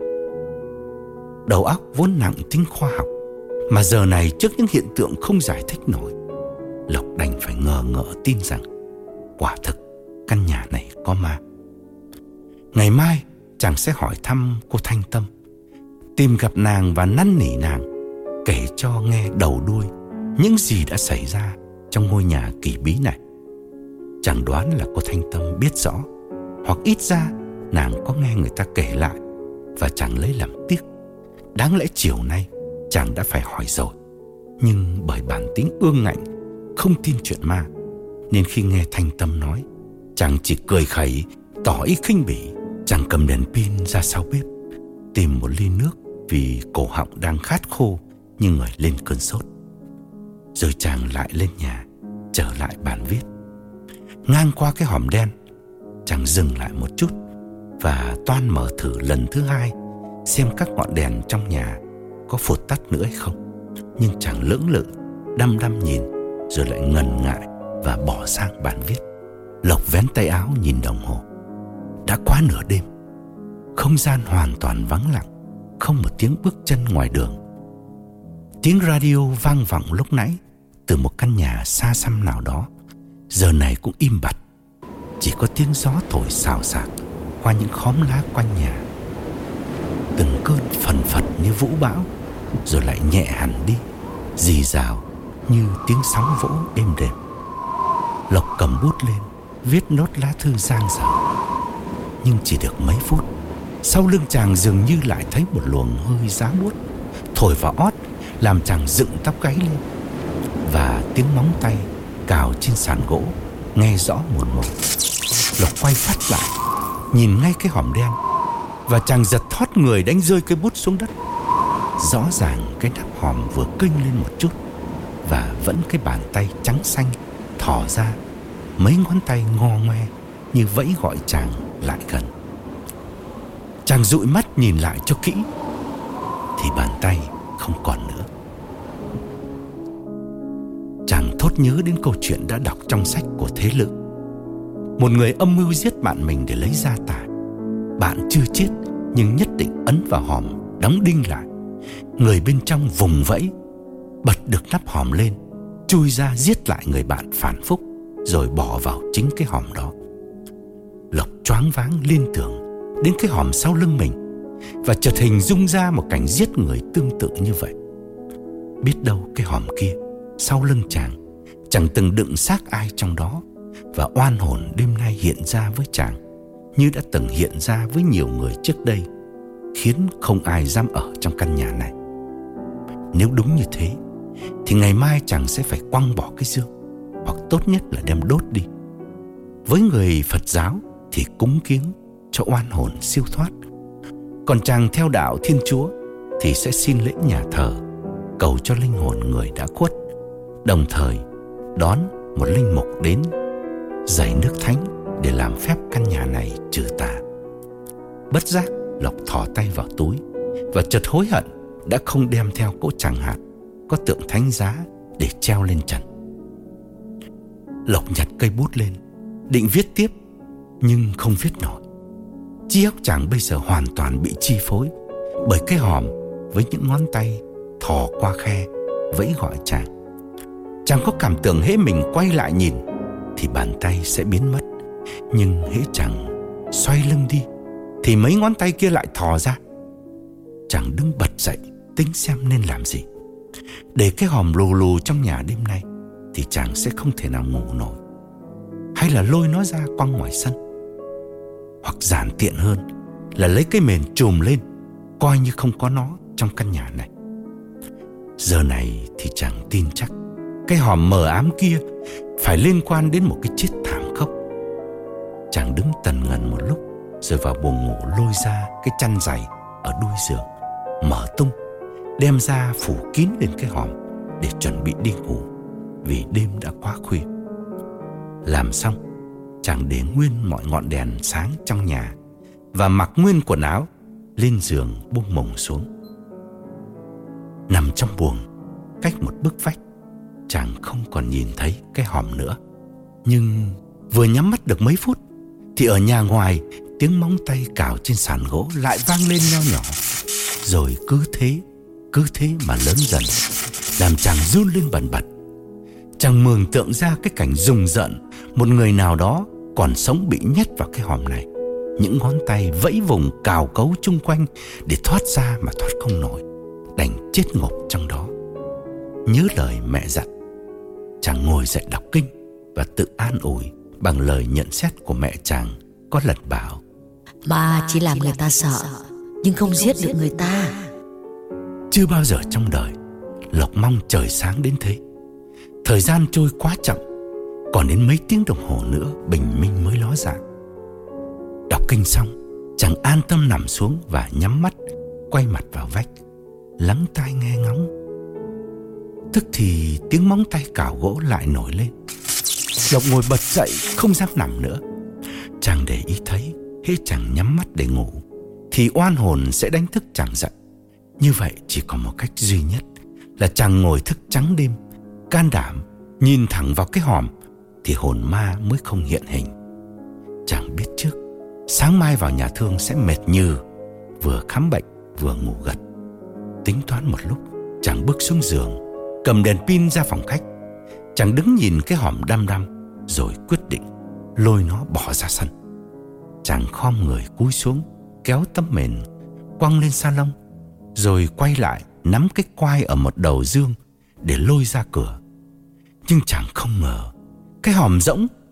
Đầu óc vốn nặng tính khoa học, mà giờ này trước những hiện tượng không giải thích nổi, Lộc đành phải ngờ ngợ tin rằng quả thực căn nhà này có ma. Ngày mai chàng sẽ hỏi thăm cô Thanh Tâm, tìm gặp nàng và năn nỉ nàng kể cho nghe đầu đuôi những gì đã xảy ra trong ngôi nhà kỳ bí này. Chàng đoán là cô Thanh Tâm biết rõ, hoặc ít ra nàng có nghe người ta kể lại, và chàng lấy làm tiếc. Đáng lẽ chiều nay chàng đã phải hỏi rồi, nhưng bởi bản tính ương ngạnh, không tin chuyện ma, nên khi nghe Thanh Tâm nói, chàng chỉ cười khẩy tỏ ý khinh bỉ. Chàng cầm đèn pin ra sau bếp, tìm một ly nước vì cổ họng đang khát khô như người lên cơn sốt. Rồi chàng lại lên nhà, trở lại bàn viết. Ngang qua cái hòm đen, chàng dừng lại một chút và toan mở thử lần thứ hai xem các ngọn đèn trong nhà có phụt tắt nữa hay không. Nhưng chàng lưỡng lự, đăm đăm nhìn, rồi lại ngần ngại và bỏ sang bàn viết. Lộc vén tay áo nhìn đồng hồ. Đã quá nửa đêm. Không gian hoàn toàn vắng lặng, không một tiếng bước chân ngoài đường. Tiếng radio vang vọng lúc nãy từ một căn nhà xa xăm nào đó, giờ này cũng im bặt. Chỉ có tiếng gió thổi xào xạc qua những khóm lá quanh nhà. Từng cơn phần phật như vũ bão, rồi lại nhẹ hẳn đi, rì rào như tiếng sóng vỗ êm đềm. Lộc cầm bút lên, viết nốt lá thư dang dở. Nhưng chỉ được mấy phút, sau lưng chàng dường như lại thấy một luồng hơi giá buốt thổi vào ót, làm chàng dựng tóc gáy lên. Và tiếng móng tay cào trên sàn gỗ nghe rõ mồn một. Lộc quay phát lại, nhìn ngay cái hòm đen, và chàng giật thót người đánh rơi cây bút xuống đất. Rõ ràng cái nắp hòm vừa kênh lên một chút, và vẫn cái bàn tay trắng xanh thò ra, mấy ngón tay ngo ngoe như vẫy gọi chàng lại gần. Chàng dụi mắt nhìn lại cho kỹ, thì bàn tay không còn nữa. Chàng thốt nhớ đến câu chuyện đã đọc trong sách của Thế Lự. Một người âm mưu giết bạn mình để lấy gia tài. Bạn chưa chết nhưng nhất định ấn vào hòm, đóng đinh lại. Người bên trong vùng vẫy, bật được nắp hòm lên, chui ra giết lại người bạn phản phúc, rồi bỏ vào chính cái hòm đó. Lộc choáng váng liên tưởng đến cái hòm sau lưng mình, và chợt hình dung ra một cảnh giết người tương tự như vậy. Biết đâu cái hòm kia sau lưng chàng chẳng từng đựng xác ai trong đó, và oan hồn đêm nay hiện ra với chàng như đã từng hiện ra với nhiều người trước đây, khiến không ai dám ở trong căn nhà này. Nếu đúng như thế thì ngày mai chàng sẽ phải quăng bỏ cái dương, hoặc tốt nhất là đem đốt đi. Với người Phật giáo thì cúng kiếng cho oan hồn siêu thoát, còn chàng theo đạo Thiên Chúa thì sẽ xin lễ nhà thờ, cầu cho linh hồn người đã khuất, đồng thời đón một linh mục đến dạy nước thánh để làm phép căn nhà này trừ tà. Bất giác Lộc thò tay vào túi, và chợt hối hận đã không đem theo cỗ tràng hạt có tượng thánh giá để treo lên trần. Lộc nhặt cây bút lên, định viết tiếp, nhưng không viết nổi. Trí óc chàng bây giờ hoàn toàn bị chi phối bởi cái hòm với những ngón tay thò qua khe vẫy gọi chàng. Chàng có cảm tưởng hễ mình quay lại nhìn thì bàn tay sẽ biến mất, nhưng hễ chàng xoay lưng đi thì mấy ngón tay kia lại thò ra. Chàng đứng bật dậy tính xem nên làm gì. Để cái hòm lù lù trong nhà đêm nay thì chàng sẽ không thể nào ngủ nổi. Hay là lôi nó ra quăng ngoài sân, hoặc giản tiện hơn là lấy cái mền trùm lên, coi như không có nó trong căn nhà này. Giờ này thì chàng tin chắc cái hòm mờ ám kia phải liên quan đến một cái chết thảm khốc. Chàng đứng tần ngần một lúc, rồi vào buồng ngủ lôi ra cái chăn dày ở đuôi giường, mở tung, đem ra phủ kín lên cái hòm để chuẩn bị đi ngủ, vì đêm đã quá khuya. Làm xong, chàng để nguyên mọi ngọn đèn sáng trong nhà và mặc nguyên quần áo, lên giường buông mùng xuống. Nằm trong buồng, cách một bức vách, chàng không còn nhìn thấy cái hòm nữa. Nhưng vừa nhắm mắt được mấy phút thì ở nhà ngoài, tiếng móng tay cào trên sàn gỗ lại vang lên nho nhỏ, rồi cứ thế mà lớn dần, làm chàng run lên bần bật. Chàng mường tượng ra cái cảnh rùng rợn, một người nào đó còn sống bị nhét vào cái hòm này, những ngón tay vẫy vùng cào cấu chung quanh để thoát ra mà thoát không nổi, đành chết ngộp trong đó. Nhớ lời mẹ dặn, chàng ngồi dậy đọc kinh và tự an ủi bằng lời nhận xét của mẹ chàng có lần bảo: Ma chỉ làm người ta sợ, nhưng không giết được người ta. Chưa bao giờ trong đời Lộc mong trời sáng đến thế. Thời gian trôi quá chậm, còn đến mấy tiếng đồng hồ nữa bình minh mới ló dạng. Đọc kinh xong, chàng an tâm nằm xuống và nhắm mắt, quay mặt vào vách, lắng tai nghe ngóng. Tức thì tiếng móng tay cào gỗ lại nổi lên. Lộc ngồi bật dậy, không dám nằm nữa. Chàng để ý thấy hễ chàng nhắm mắt để ngủ thì oan hồn sẽ đánh thức chàng dậy. Như vậy chỉ có một cách duy nhất là chàng ngồi thức trắng đêm, can đảm nhìn thẳng vào cái hòm, thì hồn ma mới không hiện hình. Chàng biết trước sáng mai vào nhà thương sẽ mệt nhừ, vừa khám bệnh vừa ngủ gật. Tính toán một lúc, chàng bước xuống giường, cầm đèn pin ra phòng khách. Chàng đứng nhìn cái hòm đăm đăm, rồi quyết định lôi nó bỏ ra sân. Chàng khom người cúi xuống, kéo tấm mền quăng lên salon, rồi quay lại nắm cái quai ở một đầu giương để lôi ra cửa. Nhưng chàng không ngờ cái hòm rỗng,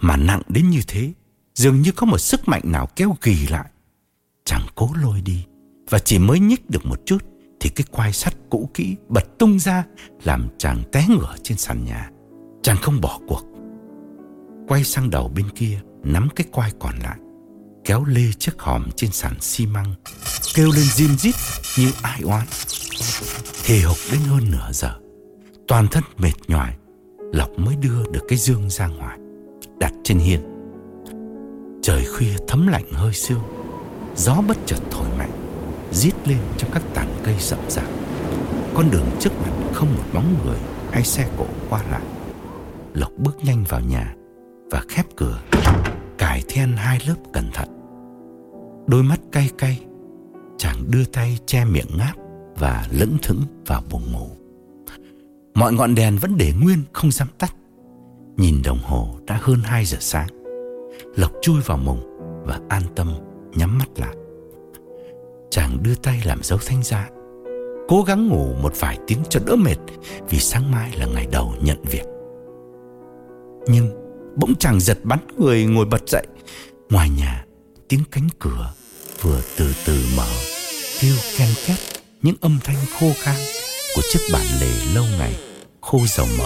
mà nặng đến như thế, dường như có một sức mạnh nào kéo ghì lại. Chàng cố lôi đi, và chỉ mới nhích được một chút thì cái quai sắt cũ kỹ bật tung ra, làm chàng té ngửa trên sàn nhà. Chàng không bỏ cuộc, quay sang đầu bên kia, nắm cái quai còn lại, kéo lê chiếc hòm trên sàn xi măng, kêu lên rim rít như ai oán. Hì hục đến hơn nửa giờ, toàn thân mệt nhoài, Lộc mới đưa được cái dương ra ngoài, đặt trên hiên. Trời khuya thấm lạnh hơi sương, gió bất chợt thổi mạnh, rít lên trong các tán cây rậm rạp. Con đường trước mặt không một bóng người hay xe cộ qua lại. Lộc bước nhanh vào nhà và khép cửa, cài then 2 lớp cẩn thận. Đôi mắt cay cay, chàng đưa tay che miệng ngáp và lững thững vào buồng ngủ. Mọi ngọn đèn vẫn để nguyên, không dám tắt. Nhìn đồng hồ đã hơn 2 giờ sáng. Lộc chui vào mùng và an tâm nhắm mắt lại. Chàng đưa tay làm dấu thánh giá, cố gắng ngủ một vài tiếng cho đỡ mệt, vì sáng mai là ngày đầu nhận việc. Nhưng bỗng chàng giật bắn người, ngồi bật dậy. Ngoài nhà, tiếng cánh cửa vừa từ từ mở, kêu ken két những âm thanh khô khan của chiếc bàn lề lâu ngày khô dầu mỡ.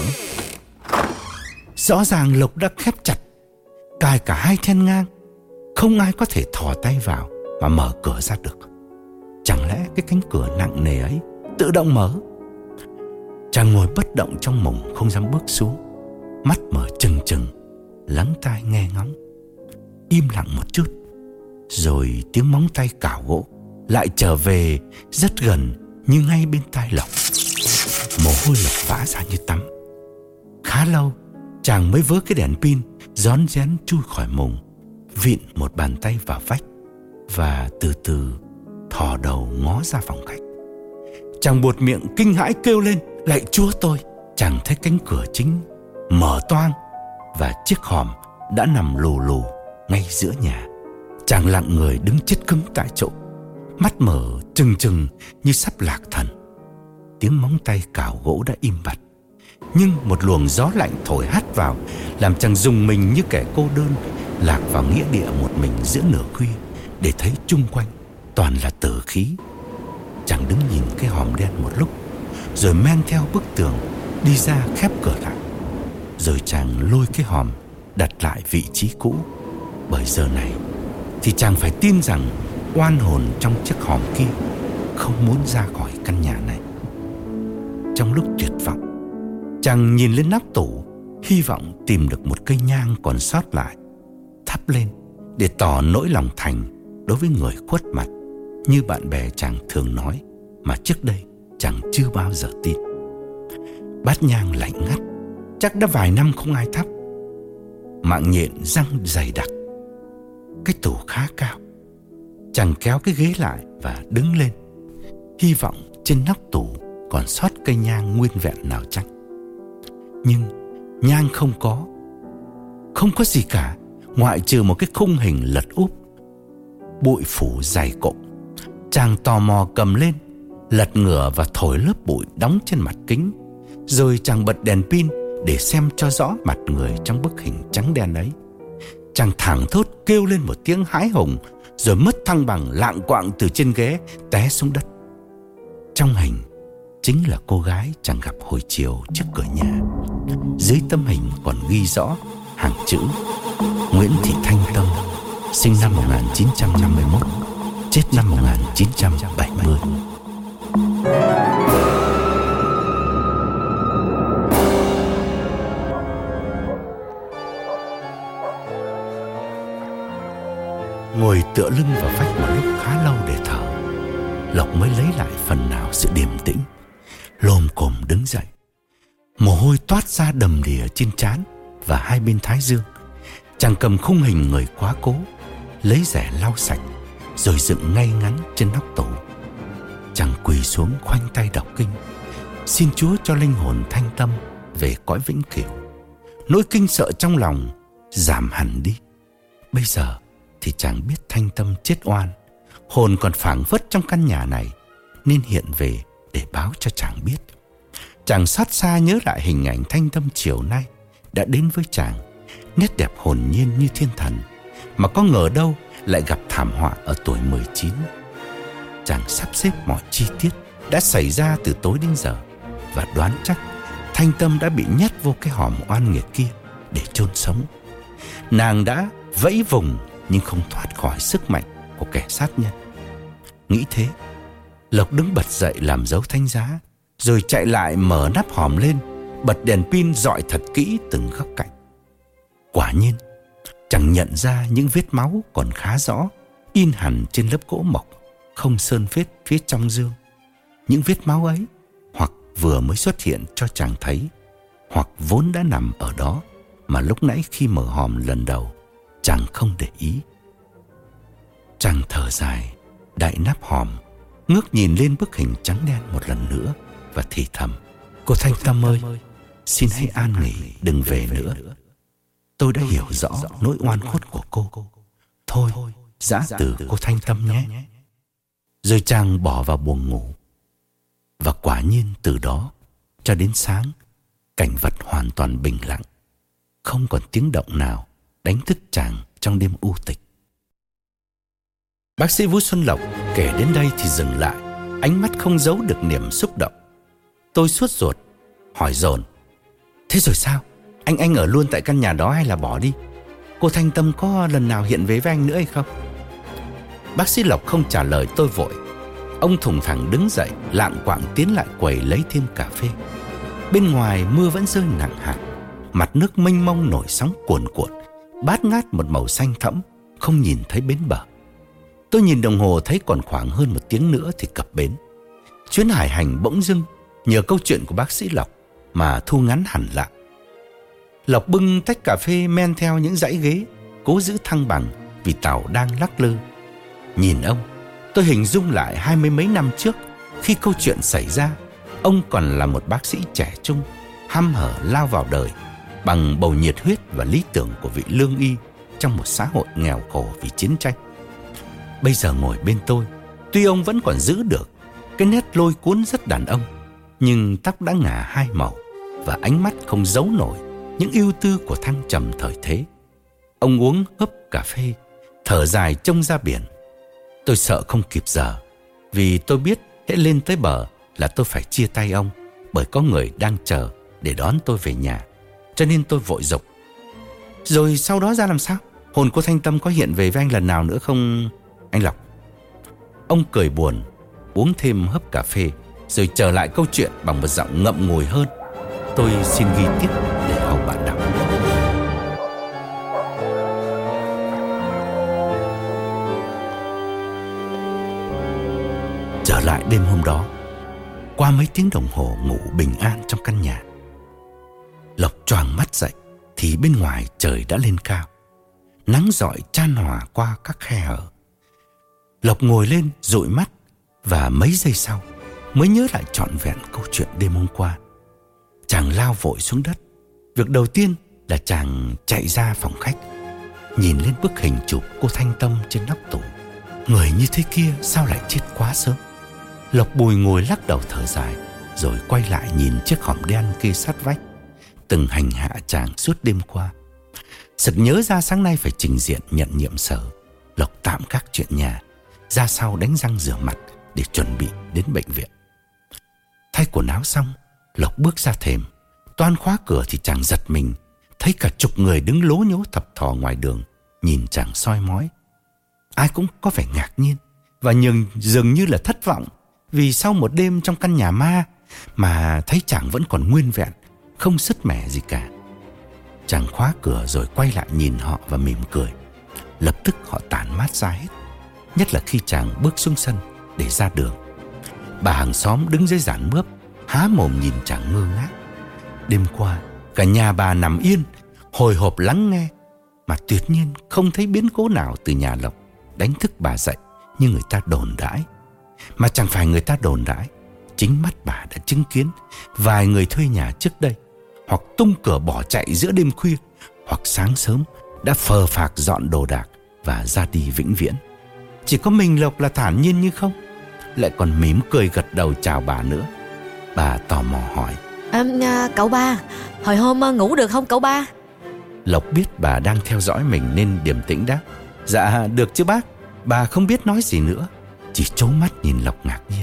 Rõ ràng Lộc đã khép chặt, cài cả 2 then ngang. Không ai có thể thò tay vào mà mở cửa ra được. Chẳng lẽ cái cánh cửa nặng nề ấy tự động mở? Chàng ngồi bất động trong mùng, không dám bước xuống, mắt mở trừng trừng, lắng tai nghe ngóng. Im lặng một chút, rồi tiếng móng tay cào gỗ lại trở về rất gần, như ngay bên tai Lộc. Mồ hôi Lộc vã ra như tắm. Khá lâu chàng mới vớ cái đèn pin, rón rén chui khỏi mùng, vịn một bàn tay vào vách và từ từ thò đầu ngó ra phòng khách. Chàng buột miệng kinh hãi kêu lên: "Lạy Chúa tôi!" Chàng thấy cánh cửa chính mở toang và chiếc hòm đã nằm lù lù ngay giữa nhà. Chàng lặng người đứng chết cứng tại chỗ, mắt mở trừng trừng như sắp lạc thần. Tiếng móng tay cào gỗ đã im bặt, nhưng một luồng gió lạnh thổi hắt vào, làm chàng rùng mình như kẻ cô đơn lạc vào nghĩa địa một mình giữa nửa khuya, để thấy chung quanh toàn là tử khí. Chàng đứng nhìn cái hòm đen một lúc, rồi men theo bức tường đi ra khép cửa lại. Rồi chàng lôi cái hòm đặt lại vị trí cũ, bởi giờ này thì chàng phải tin rằng oan hồn trong chiếc hòm kia không muốn ra khỏi căn nhà này. Trong lúc tuyệt vọng, chàng nhìn lên nắp tủ, hy vọng tìm được một cây nhang còn sót lại, thắp lên để tỏ nỗi lòng thành đối với người khuất mặt, như bạn bè chàng thường nói mà trước đây chàng chưa bao giờ tin. Bát nhang lạnh ngắt, chắc đã vài năm không ai thắp. Mạng nhện răng dày đặc. Cái tủ khá cao. Chàng kéo cái ghế lại và đứng lên, hy vọng trên nóc tủ còn sót cây nhang nguyên vẹn nào chăng. Nhưng nhang không có gì cả, ngoại trừ một cái khung hình lật úp, bụi phủ dày cộm. Chàng tò mò cầm lên, lật ngửa và thổi lớp bụi đóng trên mặt kính. Rồi chàng bật đèn pin để xem cho rõ mặt người trong bức hình trắng đen ấy. Chàng thảng thốt kêu lên một tiếng hãi hùng, rồi mất thăng bằng, lạng quạng từ trên ghế té xuống đất. Trong hình chính là cô gái chàng gặp hồi chiều trước cửa nhà. Dưới tấm hình còn ghi rõ hàng chữ: Nguyễn Thị Thanh Tâm, sinh năm 1951, chết năm 1970. Ngồi tựa lưng vào vách một lúc khá lâu để thở, Lộc mới lấy lại phần nào sự điềm tĩnh, lồm cồm đứng dậy. Mồ hôi toát ra đầm đìa trên trán và hai bên thái dương. Chàng cầm khung hình người quá cố, lấy rẻ lau sạch, rồi dựng ngay ngắn trên nóc tủ. Chàng quỳ xuống khoanh tay đọc kinh, xin Chúa cho linh hồn Thanh Tâm về cõi vĩnh cửu. Nỗi kinh sợ trong lòng giảm hẳn đi. Bây giờ thì chàng biết Thanh Tâm chết oan, hồn còn phảng phất trong căn nhà này, nên hiện về để báo cho chàng biết. Chàng xót xa nhớ lại hình ảnh Thanh Tâm chiều nay đã đến với chàng, nét đẹp hồn nhiên như thiên thần, mà có ngờ đâu lại gặp thảm họa ở tuổi 19. Chàng sắp xếp mọi chi tiết đã xảy ra từ tối đến giờ và đoán chắc Thanh Tâm đã bị nhét vô cái hòm oan nghiệt kia để chôn sống. Nàng đã vẫy vùng nhưng không thoát khỏi sức mạnh của kẻ sát nhân. Nghĩ thế, Lộc đứng bật dậy làm dấu thánh giá, rồi chạy lại mở nắp hòm lên, bật đèn pin dọi thật kỹ từng góc cạnh. Quả nhiên, chàng nhận ra những vết máu còn khá rõ, in hẳn trên lớp gỗ mộc, không sơn vết phía trong dương. Những vết máu ấy hoặc vừa mới xuất hiện cho chàng thấy, hoặc vốn đã nằm ở đó mà lúc nãy khi mở hòm lần đầu chàng không để ý. Chàng thở dài, đậy nắp hòm, ngước nhìn lên bức hình trắng đen một lần nữa và thì thầm: "Cô Thanh Tâm ơi, xin hãy an nghỉ, đừng về nữa. Tôi đã hiểu rõ nỗi oan khuất của cô. Thôi, giã từ cô Thanh Tâm nhé." Rồi chàng bỏ vào buồng ngủ. Và quả nhiên từ đó cho đến sáng, cảnh vật hoàn toàn bình lặng, không còn tiếng động nào đánh thức chàng trong đêm u tịch. Bác sĩ Vũ Xuân Lộc kể đến đây thì dừng lại, ánh mắt không giấu được niềm xúc động. Tôi sốt ruột hỏi dồn: "Thế rồi sao? Anh ở luôn tại căn nhà đó hay là bỏ đi? Cô Thanh Tâm có lần nào hiện về với anh nữa hay không?" Bác sĩ Lộc không trả lời tôi vội. Ông thùng thẳng đứng dậy, lạng quạng tiến lại quầy lấy thêm cà phê. Bên ngoài mưa vẫn rơi nặng hạt, mặt nước mênh mông nổi sóng cuồn cuộn, bát ngát một màu xanh thẫm, không nhìn thấy bến bờ. Tôi nhìn đồng hồ thấy còn khoảng hơn 1 tiếng nữa thì cập bến. Chuyến hải hành bỗng dưng nhờ câu chuyện của bác sĩ Lộc mà thu ngắn hẳn lại. Lộc bưng tách cà phê men theo những dãy ghế, cố giữ thăng bằng vì tàu đang lắc lư. Nhìn ông, tôi hình dung lại 20 mấy năm trước, khi câu chuyện xảy ra, ông còn là một bác sĩ trẻ trung, hăm hở lao vào đời bằng bầu nhiệt huyết và lý tưởng của vị lương y trong một xã hội nghèo khổ vì chiến tranh. Bây giờ ngồi bên tôi, tuy ông vẫn còn giữ được cái nét lôi cuốn rất đàn ông, nhưng tóc đã ngả hai màu và ánh mắt không giấu nổi những ưu tư của thăng trầm thời thế. Ông uống hớp cà phê, thở dài trông ra biển. Tôi sợ không kịp giờ, vì tôi biết hễ lên tới bờ là tôi phải chia tay ông, bởi có người đang chờ để đón tôi về nhà. Cho nên tôi vội dục: "Rồi sau đó ra làm sao? Hồn cô Thanh Tâm có hiện về với anh lần nào nữa không, anh Lộc?" Ông cười buồn, uống thêm hớp cà phê, rồi trở lại câu chuyện bằng một giọng ngậm ngùi hơn. Tôi xin ghi tiếp để hầu bạn đọc. Trở lại đêm hôm đó, qua mấy tiếng đồng hồ ngủ bình an trong căn nhà, Lộc choàng mắt dậy thì bên ngoài trời đã lên cao, nắng rọi chan hòa qua các khe hở. Lộc ngồi lên dụi mắt và mấy giây sau mới nhớ lại trọn vẹn câu chuyện đêm hôm qua. Chàng lao vội xuống đất. Việc đầu tiên là chàng chạy ra phòng khách, nhìn lên bức hình chụp cô Thanh Tâm trên nóc tủ. Người như thế kia sao lại chết quá sớm? Lộc bùi ngồi lắc đầu thở dài, rồi quay lại nhìn chiếc hòm đen kê sát vách, từng hành hạ chàng suốt đêm qua. Sực nhớ ra sáng nay phải trình diện nhận nhiệm sở, Lộc tạm gác chuyện nhà, ra sau đánh răng rửa mặt để chuẩn bị đến bệnh viện. Thay quần áo xong, Lộc bước ra thềm. Toan khóa cửa thì chàng giật mình, thấy cả chục người đứng lố nhố thập thò ngoài đường, nhìn chàng soi mói. Ai cũng có vẻ ngạc nhiên và dường như là thất vọng, vì sau một đêm trong căn nhà ma mà thấy chàng vẫn còn nguyên vẹn, không sứt mẻ gì cả. Chàng khóa cửa rồi quay lại nhìn họ và mỉm cười. Lập tức họ tản mát ra hết, nhất là khi chàng bước xuống sân để ra đường. Bà hàng xóm đứng dưới giàn mướp, há mồm nhìn chàng ngơ ngác. Đêm qua cả nhà bà nằm yên, hồi hộp lắng nghe, mà tuyệt nhiên không thấy biến cố nào từ nhà Lộc đánh thức bà dậy như người ta đồn đãi. Mà chẳng phải người ta đồn đãi, chính mắt bà đã chứng kiến vài người thuê nhà trước đây hoặc tung cửa bỏ chạy giữa đêm khuya, hoặc sáng sớm đã phờ phạc dọn đồ đạc và ra đi vĩnh viễn. Chỉ có mình Lộc là thản nhiên như không, lại còn mỉm cười gật đầu chào bà nữa. Bà tò mò hỏi: Cậu ba, hồi hôm ngủ được không cậu ba? Lộc biết bà đang theo dõi mình nên điềm tĩnh đáp: Dạ được chứ bác. Bà không biết nói gì nữa, chỉ trố mắt nhìn Lộc ngạc nhiên.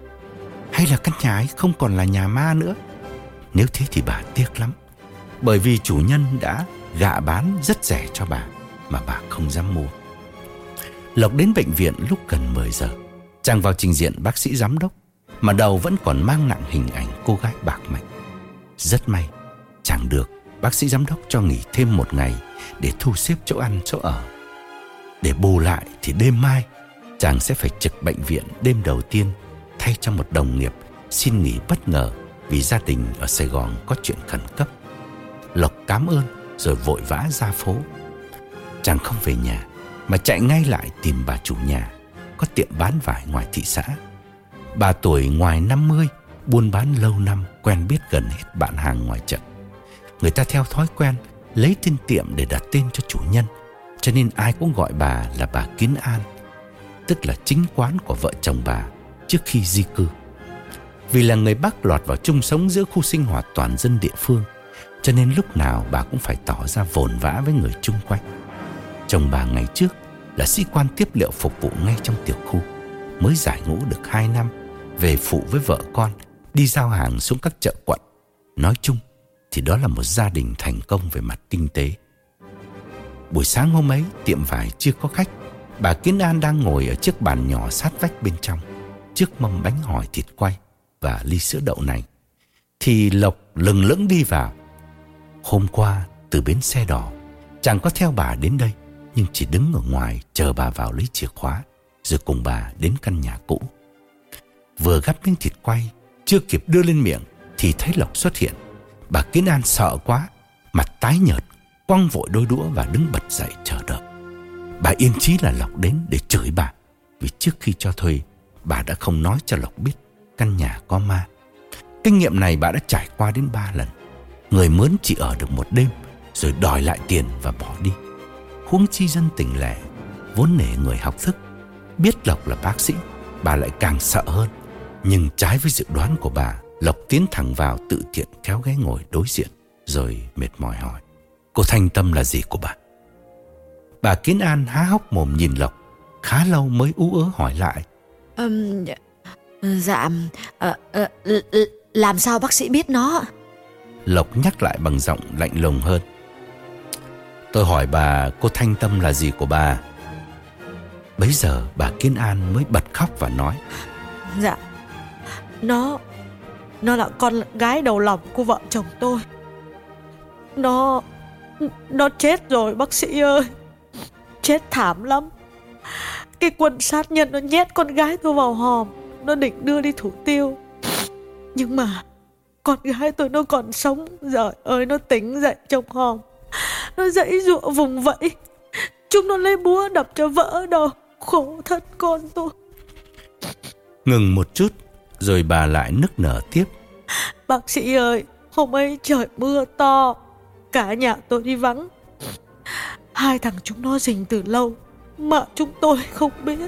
Hay là căn nhà ấy không còn là nhà ma nữa? Nếu thế thì bà tiếc lắm, bởi vì chủ nhân đã gạ bán rất rẻ cho bà mà bà không dám mua. Lộc đến bệnh viện lúc gần 10 giờ. Chàng vào trình diện bác sĩ giám đốc, mà đầu vẫn còn mang nặng hình ảnh cô gái bạc mệnh. Rất may chàng được bác sĩ giám đốc cho nghỉ thêm 1 ngày để thu xếp chỗ ăn chỗ ở. Để bù lại thì đêm mai chàng sẽ phải trực bệnh viện đêm đầu tiên, thay cho một đồng nghiệp xin nghỉ bất ngờ vì gia đình ở Sài Gòn có chuyện khẩn cấp. Lộc cảm ơn rồi vội vã ra phố. Chàng không về nhà mà chạy ngay lại tìm bà chủ nhà, có tiệm bán vải ngoài thị xã. Bà tuổi ngoài 50, buôn bán lâu năm, quen biết gần hết bạn hàng ngoài chợ. Người ta theo thói quen lấy tên tiệm để đặt tên cho chủ nhân, cho nên ai cũng gọi bà là bà Kiến An, tức là chính quán của vợ chồng bà trước khi di cư. Vì là người Bắc lọt vào chung sống giữa khu sinh hoạt toàn dân địa phương, cho nên lúc nào bà cũng phải tỏ ra vồn vã với người chung quanh. Chồng bà ngày trước là sĩ quan tiếp liệu phục vụ ngay trong tiểu khu, mới giải ngũ được 2 năm, về phụ với vợ con, đi giao hàng xuống các chợ quận. Nói chung thì đó là một gia đình thành công về mặt kinh tế. Buổi sáng hôm ấy, tiệm vải chưa có khách. Bà Kiến An đang ngồi ở chiếc bàn nhỏ sát vách bên trong, trước mâm bánh hỏi thịt quay và ly sữa đậu nành, thì Lộc lừng lững đi vào. Hôm qua từ bến xe đỏ, chàng có theo bà đến đây, nhưng chỉ đứng ở ngoài chờ bà vào lấy chìa khóa, rồi cùng bà đến căn nhà cũ. Vừa gắp miếng thịt quay, chưa kịp đưa lên miệng thì thấy Lộc xuất hiện. Bà Kiến An sợ quá, mặt tái nhợt, quăng vội đôi đũa và đứng bật dậy chờ đợi. Bà yên chí là Lộc đến để chửi bà, vì trước khi cho thuê, bà đã không nói cho Lộc biết căn nhà có ma. Kinh nghiệm này bà đã trải qua đến 3 lần. Người mướn chỉ ở được 1 đêm rồi đòi lại tiền và bỏ đi. Huống chi dân tỉnh lẻ, vốn nể người học thức. Biết Lộc là bác sĩ, bà lại càng sợ hơn. Nhưng trái với dự đoán của bà, Lộc tiến thẳng vào tự tiện kéo ghế ngồi đối diện, rồi mệt mỏi hỏi: Cô Thanh Tâm là gì của bà? Bà Kiến An há hốc mồm nhìn Lộc, khá lâu mới ú ớ hỏi lại: Dạ, làm sao bác sĩ biết nó? Lộc nhắc lại bằng giọng lạnh lùng hơn: Tôi hỏi bà, cô Thanh Tâm là gì của bà? Bấy giờ bà Kiến An mới bật khóc và nói: Dạ, nó là con gái đầu lòng của vợ chồng tôi. Nó chết rồi bác sĩ ơi. Chết thảm lắm. Cái quân sát nhân nó nhét con gái tôi vào hòm, nó định đưa đi thủ tiêu. Nhưng mà con gái tôi nó còn sống. Giời ơi, nó tỉnh dậy trong hòm, nó giãy giụa vùng vẫy. Chúng nó lấy búa đập cho vỡ đầu. Khổ thân con tôi. Ngừng một chút, rồi bà lại nức nở tiếp: Bác sĩ ơi, hôm ấy trời mưa to, cả nhà tôi đi vắng. 2 thằng chúng nó rình từ lâu mà chúng tôi không biết.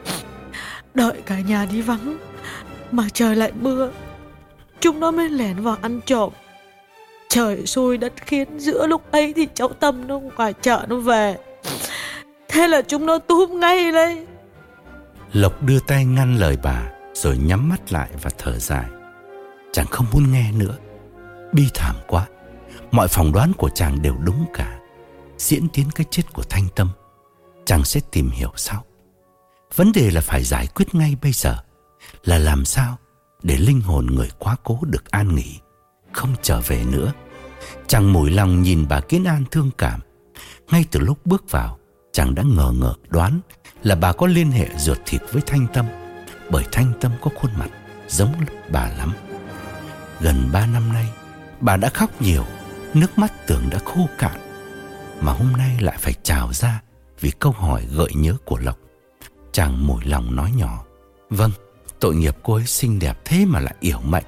Đợi cả nhà đi vắng mà trời lại mưa, chúng nó mới lẻn vào ăn trộm. Trời xui đất khiến, giữa lúc ấy thì cháu Tâm nó ngoài chợ nó về. Thế là chúng nó túm ngay đây. Lộc đưa tay ngăn lời bà, rồi nhắm mắt lại và thở dài. Chàng không muốn nghe nữa. Bi thảm quá. Mọi phỏng đoán của chàng đều đúng cả. Diễn tiến cái chết của Thanh Tâm, chàng sẽ tìm hiểu sau. Vấn đề là phải giải quyết ngay bây giờ, là làm sao để linh hồn người quá cố được an nghỉ, không trở về nữa. Chàng mủi lòng nhìn bà Kiến An thương cảm. Ngay từ lúc bước vào, chàng đã ngờ ngợ đoán là bà có liên hệ ruột thịt với Thanh Tâm, bởi Thanh Tâm có khuôn mặt giống bà lắm. Gần 3 năm nay, bà đã khóc nhiều, nước mắt tưởng đã khô cạn, mà hôm nay lại phải trào ra vì câu hỏi gợi nhớ của Lộc. Chàng mủi lòng nói nhỏ: Vâng, tội nghiệp cô ấy xinh đẹp thế mà lại yểu mệnh.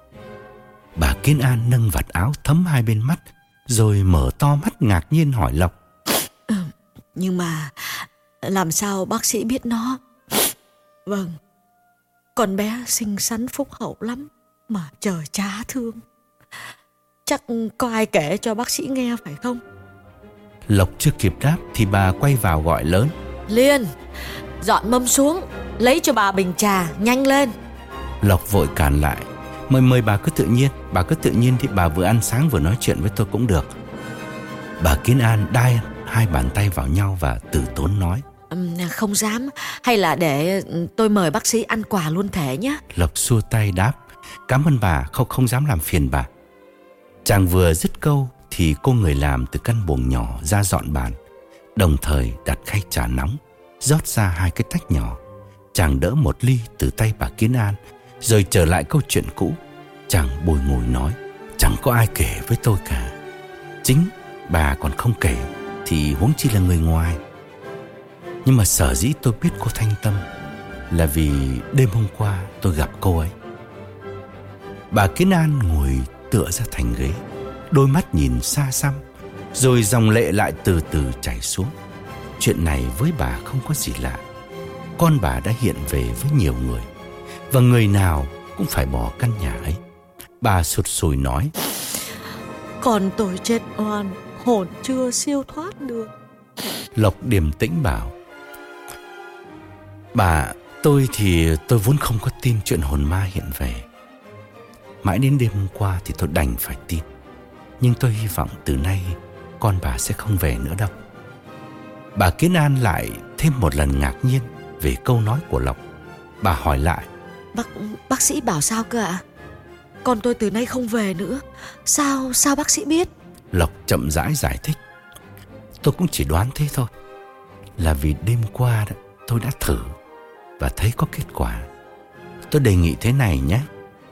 Bà Kiến An nâng vạt áo thấm 2 bên mắt, rồi mở to mắt ngạc nhiên hỏi Lộc: Nhưng mà làm sao bác sĩ biết nó? Vâng, con bé xinh xắn phúc hậu lắm mà trời chả thương. Chắc có ai kể cho bác sĩ nghe phải không? Lộc chưa kịp đáp thì bà quay vào gọi lớn: Liên, dọn mâm xuống, lấy cho bà bình trà, nhanh lên. Lộc vội cản lại: Mời bà cứ tự nhiên. Bà cứ tự nhiên thì bà vừa ăn sáng vừa nói chuyện với tôi cũng được. Bà Kiến An đai hai bàn tay vào nhau và từ tốn nói: Không dám, hay là để tôi mời bác sĩ ăn quà luôn thể nhé. Lộc xua tay đáp: Cảm ơn bà, không dám làm phiền bà. Chàng vừa dứt câu thì cô người làm từ căn buồng nhỏ ra dọn bàn, đồng thời đặt khay trà nóng, rót ra 2 cái tách nhỏ. Chàng đỡ một ly từ tay bà Kiến An, rồi trở lại câu chuyện cũ. Chàng bùi ngùi nói: Chẳng có ai kể với tôi cả. Chính bà còn không kể thì huống chi là người ngoài. Nhưng mà sở dĩ tôi biết cô Thanh Tâm là vì đêm hôm qua tôi gặp cô ấy. Bà Kiến An ngồi tựa ra thành ghế, đôi mắt nhìn xa xăm, rồi dòng lệ lại từ từ chảy xuống. Chuyện này với bà không có gì lạ. Con bà đã hiện về với nhiều người, và người nào cũng phải bỏ căn nhà ấy. Bà sụt sùi nói: Còn tôi chết oan, hồn chưa siêu thoát được. Lộc điềm tĩnh bảo: Bà, tôi vốn không có tin chuyện hồn ma hiện về. Mãi đến đêm hôm qua thì tôi đành phải tin. Nhưng tôi hy vọng từ nay con bà sẽ không về nữa đâu. Bà Kiến An lại thêm một lần ngạc nhiên về câu nói của Lộc. Bà hỏi lại: Bác sĩ bảo sao cơ ạ? Con tôi từ nay không về nữa. Sao bác sĩ biết? Lộc chậm rãi giải thích: Tôi cũng chỉ đoán thế thôi. Là vì đêm qua đó, tôi đã thử và thấy có kết quả. Tôi đề nghị thế này nhé.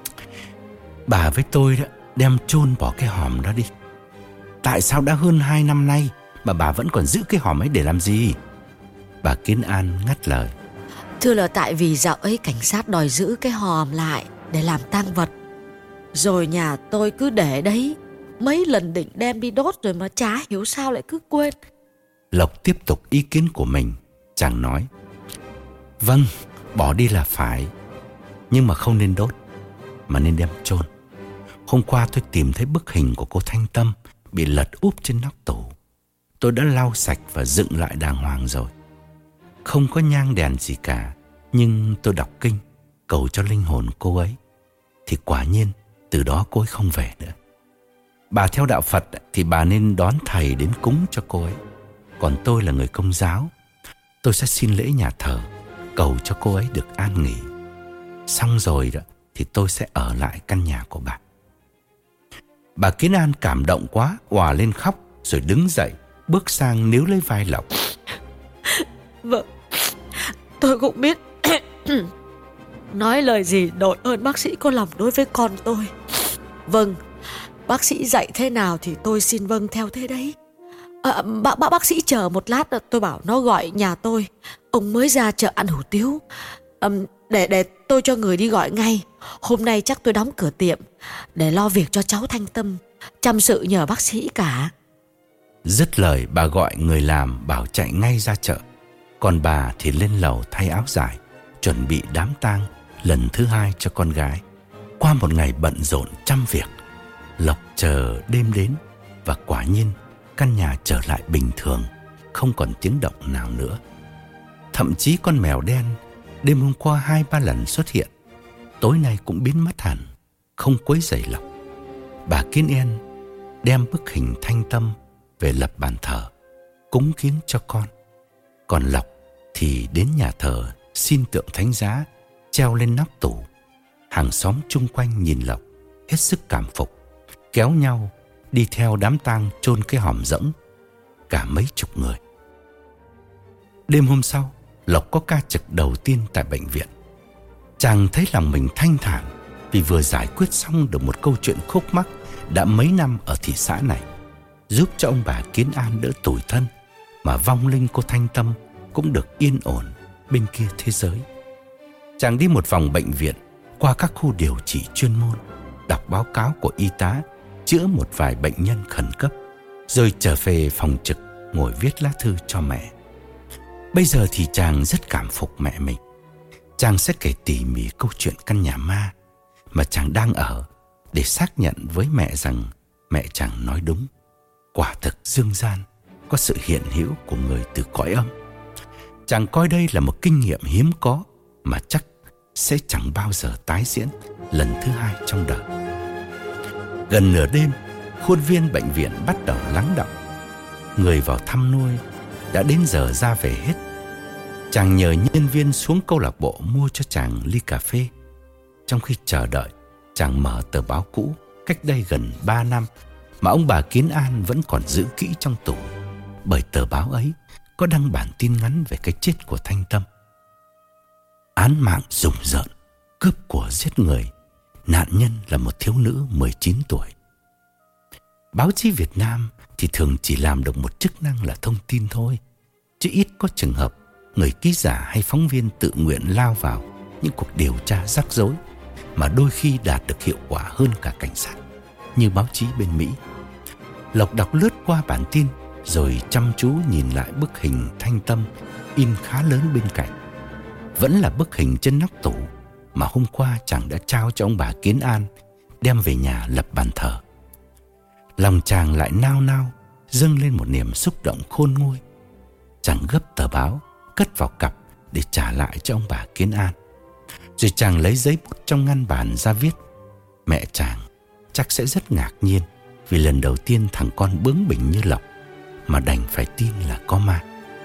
Bà với tôi đó đem chôn bỏ cái hòm đó đi. Tại sao đã hơn 2 năm nay mà bà vẫn còn giữ cái hòm ấy để làm gì? Bà Kiến An ngắt lời: Thưa là tại vì dạo ấy cảnh sát đòi giữ cái hòm lại để làm tang vật. Rồi nhà tôi cứ để đấy, mấy lần định đem đi đốt rồi mà chả hiểu sao lại cứ quên. Lộc tiếp tục ý kiến của mình. Chàng nói: Vâng, bỏ đi là phải, nhưng mà không nên đốt, mà nên đem chôn. Hôm qua tôi tìm thấy bức hình của cô Thanh Tâm bị lật úp trên nóc tủ. Tôi đã lau sạch và dựng lại đàng hoàng rồi. Không có nhang đèn gì cả, nhưng tôi đọc kinh cầu cho linh hồn cô ấy, thì quả nhiên từ đó cô ấy không về nữa. Bà theo đạo Phật thì bà nên đón thầy đến cúng cho cô ấy. Còn tôi là người Công giáo, tôi sẽ xin lễ nhà thờ, cầu cho cô ấy được an nghỉ. Xong rồi đó thì tôi sẽ ở lại căn nhà của bà. Bà Kiến An cảm động quá, òa lên khóc, rồi đứng dậy, bước sang níu lấy vai Lộc. Vâng, tôi cũng biết. Nói lời gì đội ơn bác sĩ có lòng đối với con tôi. Vâng, bác sĩ dạy thế nào thì tôi xin vâng theo thế đấy. Bác sĩ chờ một lát, tôi bảo nó gọi nhà tôi. Ông mới ra chợ ăn hủ tiếu. Để tôi cho người đi gọi ngay. Hôm nay chắc tôi đóng cửa tiệm để lo việc cho cháu Thanh Tâm, chăm sự nhờ bác sĩ cả. Dứt lời, bà gọi người làm bảo chạy ngay ra chợ. Còn bà thì lên lầu thay áo dài, chuẩn bị đám tang lần thứ 2 cho con gái. Qua một ngày bận rộn trăm việc, Lộc chờ đêm đến, và quả nhiên căn nhà trở lại bình thường, không còn tiếng động nào nữa. Thậm chí con mèo đen đêm hôm qua 2-3 lần xuất hiện, tối nay cũng biến mất hẳn, không quấy rầy Lộc. Bà Kiến An đem bức hình Thanh Tâm về lập bàn thờ, cúng kiến cho con. Còn Lộc thì đến nhà thờ xin tượng thánh giá treo lên nóc tủ. Hàng xóm chung quanh nhìn Lộc hết sức cảm phục, kéo nhau đi theo đám tang chôn cái hòm rỗng, cả mấy chục người. Đêm hôm sau, Lộc có ca trực đầu tiên tại bệnh viện. Chàng thấy lòng mình thanh thản vì vừa giải quyết xong được một câu chuyện khúc mắc đã mấy năm ở thị xã này, giúp cho ông bà Kiến An đỡ tủi thân, mà vong linh cô Thanh Tâm cũng được yên ổn bên kia thế giới. Chàng đi một vòng bệnh viện, qua các khu điều trị chuyên môn, đọc báo cáo của y tá, chữa một vài bệnh nhân khẩn cấp, rồi trở về phòng trực ngồi viết lá thư cho mẹ. Bây giờ thì chàng rất cảm phục mẹ mình. Chàng sẽ kể tỉ mỉ câu chuyện căn nhà ma mà chàng đang ở, để xác nhận với mẹ rằng mẹ chàng nói đúng. Quả thực dương gian có sự hiện hữu của người từ cõi âm. Chàng coi đây là một kinh nghiệm hiếm có mà chắc sẽ chẳng bao giờ tái diễn lần thứ hai trong đời. Gần nửa đêm, khuôn viên bệnh viện bắt đầu lắng đọng. Người vào thăm nuôi đã đến giờ ra về hết. Chàng nhờ nhân viên xuống câu lạc bộ mua cho chàng ly cà phê. Trong khi chờ đợi, chàng mở tờ báo cũ cách đây gần 3 năm mà ông bà Kiến An vẫn còn giữ kỹ trong tủ, bởi tờ báo ấy có đăng bản tin ngắn về cái chết của Thanh Tâm. Án mạng rùng rợn, cướp của giết người. Nạn nhân là một thiếu nữ 19 tuổi. Báo chí Việt Nam thì thường chỉ làm được một chức năng là thông tin thôi, chứ ít có trường hợp người ký giả hay phóng viên tự nguyện lao vào những cuộc điều tra rắc rối mà đôi khi đạt được hiệu quả hơn cả cảnh sát, như báo chí bên Mỹ. Lộc đọc lướt qua bản tin rồi chăm chú nhìn lại bức hình Thanh Tâm in khá lớn bên cạnh. Vẫn là bức hình trên nóc tủ mà hôm qua chàng đã trao cho ông bà Kiến An đem về nhà lập bàn thờ. Lòng chàng lại nao nao dâng lên một niềm xúc động khôn nguôi. Chàng gấp tờ báo cất vào cặp để trả lại cho ông bà Kiến An. Rồi chàng lấy giấy bút trong ngăn bàn ra viết. Mẹ chàng chắc sẽ rất ngạc nhiên vì lần đầu tiên thằng con bướng bỉnh như Lộc mà đành phải tin là có ma.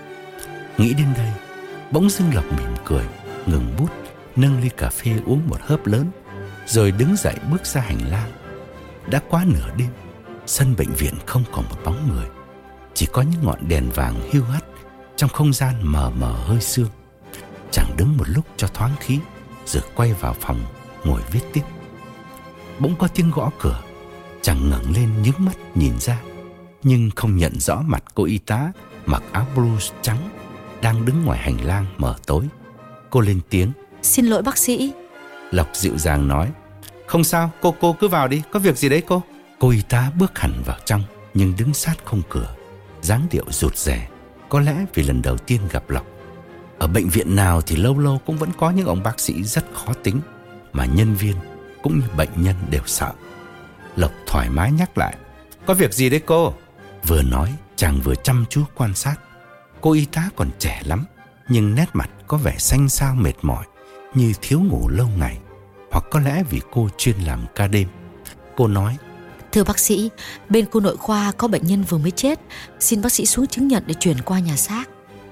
Nghĩ đến đây, bỗng dưng Lộc mỉm cười, ngừng bút, nâng ly cà phê uống một hớp lớn, rồi đứng dậy bước ra hành lang. Đã quá nửa đêm, sân bệnh viện không còn một bóng người, chỉ có những ngọn đèn vàng hiu hắt trong không gian mờ mờ hơi sương. Chàng đứng một lúc cho thoáng khí, rồi quay vào phòng ngồi viết tiếp. Bỗng có tiếng gõ cửa. Chàng ngẩng lên nhướng mắt nhìn ra, nhưng không nhận rõ mặt cô y tá mặc áo blue trắng đang đứng ngoài hành lang mờ tối. Cô lên tiếng: Xin lỗi bác sĩ. Lộc dịu dàng nói: Không sao, cô cứ vào đi, có việc gì đấy cô? Cô y tá bước hẳn vào trong, nhưng đứng sát khung cửa, dáng điệu rụt rè, có lẽ vì lần đầu tiên gặp Lộc. Ở bệnh viện nào thì lâu lâu cũng vẫn có những ông bác sĩ rất khó tính mà nhân viên cũng như bệnh nhân đều sợ. Lộc thoải mái nhắc lại: Có việc gì đấy cô? Vừa nói, chàng vừa chăm chú quan sát. Cô y tá còn trẻ lắm, nhưng nét mặt có vẻ xanh xao mệt mỏi, như thiếu ngủ lâu ngày, hoặc có lẽ vì cô chuyên làm ca đêm. Cô nói: Thưa bác sĩ, bên khu nội khoa có bệnh nhân vừa mới chết, xin bác sĩ xuống chứng nhận để chuyển qua nhà xác.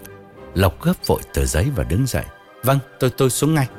Lộc gấp vội tờ giấy và đứng dậy: Vâng, tôi xuống ngay.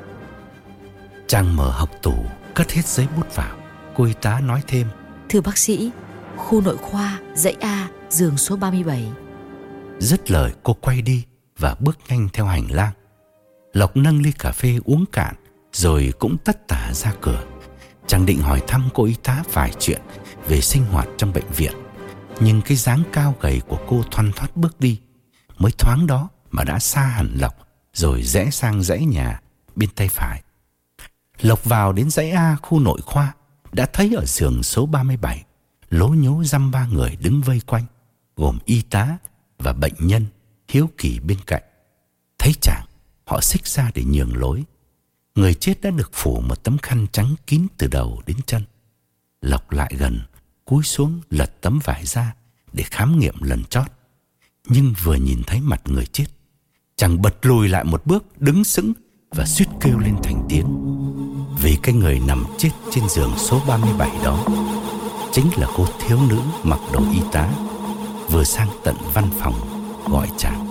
Chàng mở hộc tủ, cất hết giấy bút vào. Cô y tá nói thêm: Thưa bác sĩ, khu nội khoa, dãy A, giường số 37. Dứt lời, cô quay đi và bước nhanh theo hành lang. Lộc nâng ly cà phê uống cạn, rồi cũng tất tả ra cửa. Chàng định hỏi thăm cô y tá vài chuyện về sinh hoạt trong bệnh viện, nhưng cái dáng cao gầy của cô thoăn thoắt bước đi. Mới thoáng đó mà đã xa hẳn Lộc, rồi rẽ sang dãy nhà bên tay phải. Lộc vào đến dãy A khu nội khoa, đã thấy ở giường số 37 lố nhố dăm ba người đứng vây quanh, gồm y tá và bệnh nhân hiếu kỳ bên cạnh. Thấy chàng, họ xích ra để nhường lối. Người chết đã được phủ một tấm khăn trắng kín từ đầu đến chân. Lộc lại gần, cúi xuống lật tấm vải ra để khám nghiệm lần chót. Nhưng vừa nhìn thấy mặt người chết, chàng bật lùi lại một bước, đứng sững và suýt kêu lên thành tiếng. Vì cái người nằm chết trên giường số 37 đó chính là cô thiếu nữ mặc đồ y tá vừa sang tận văn phòng gọi chàng.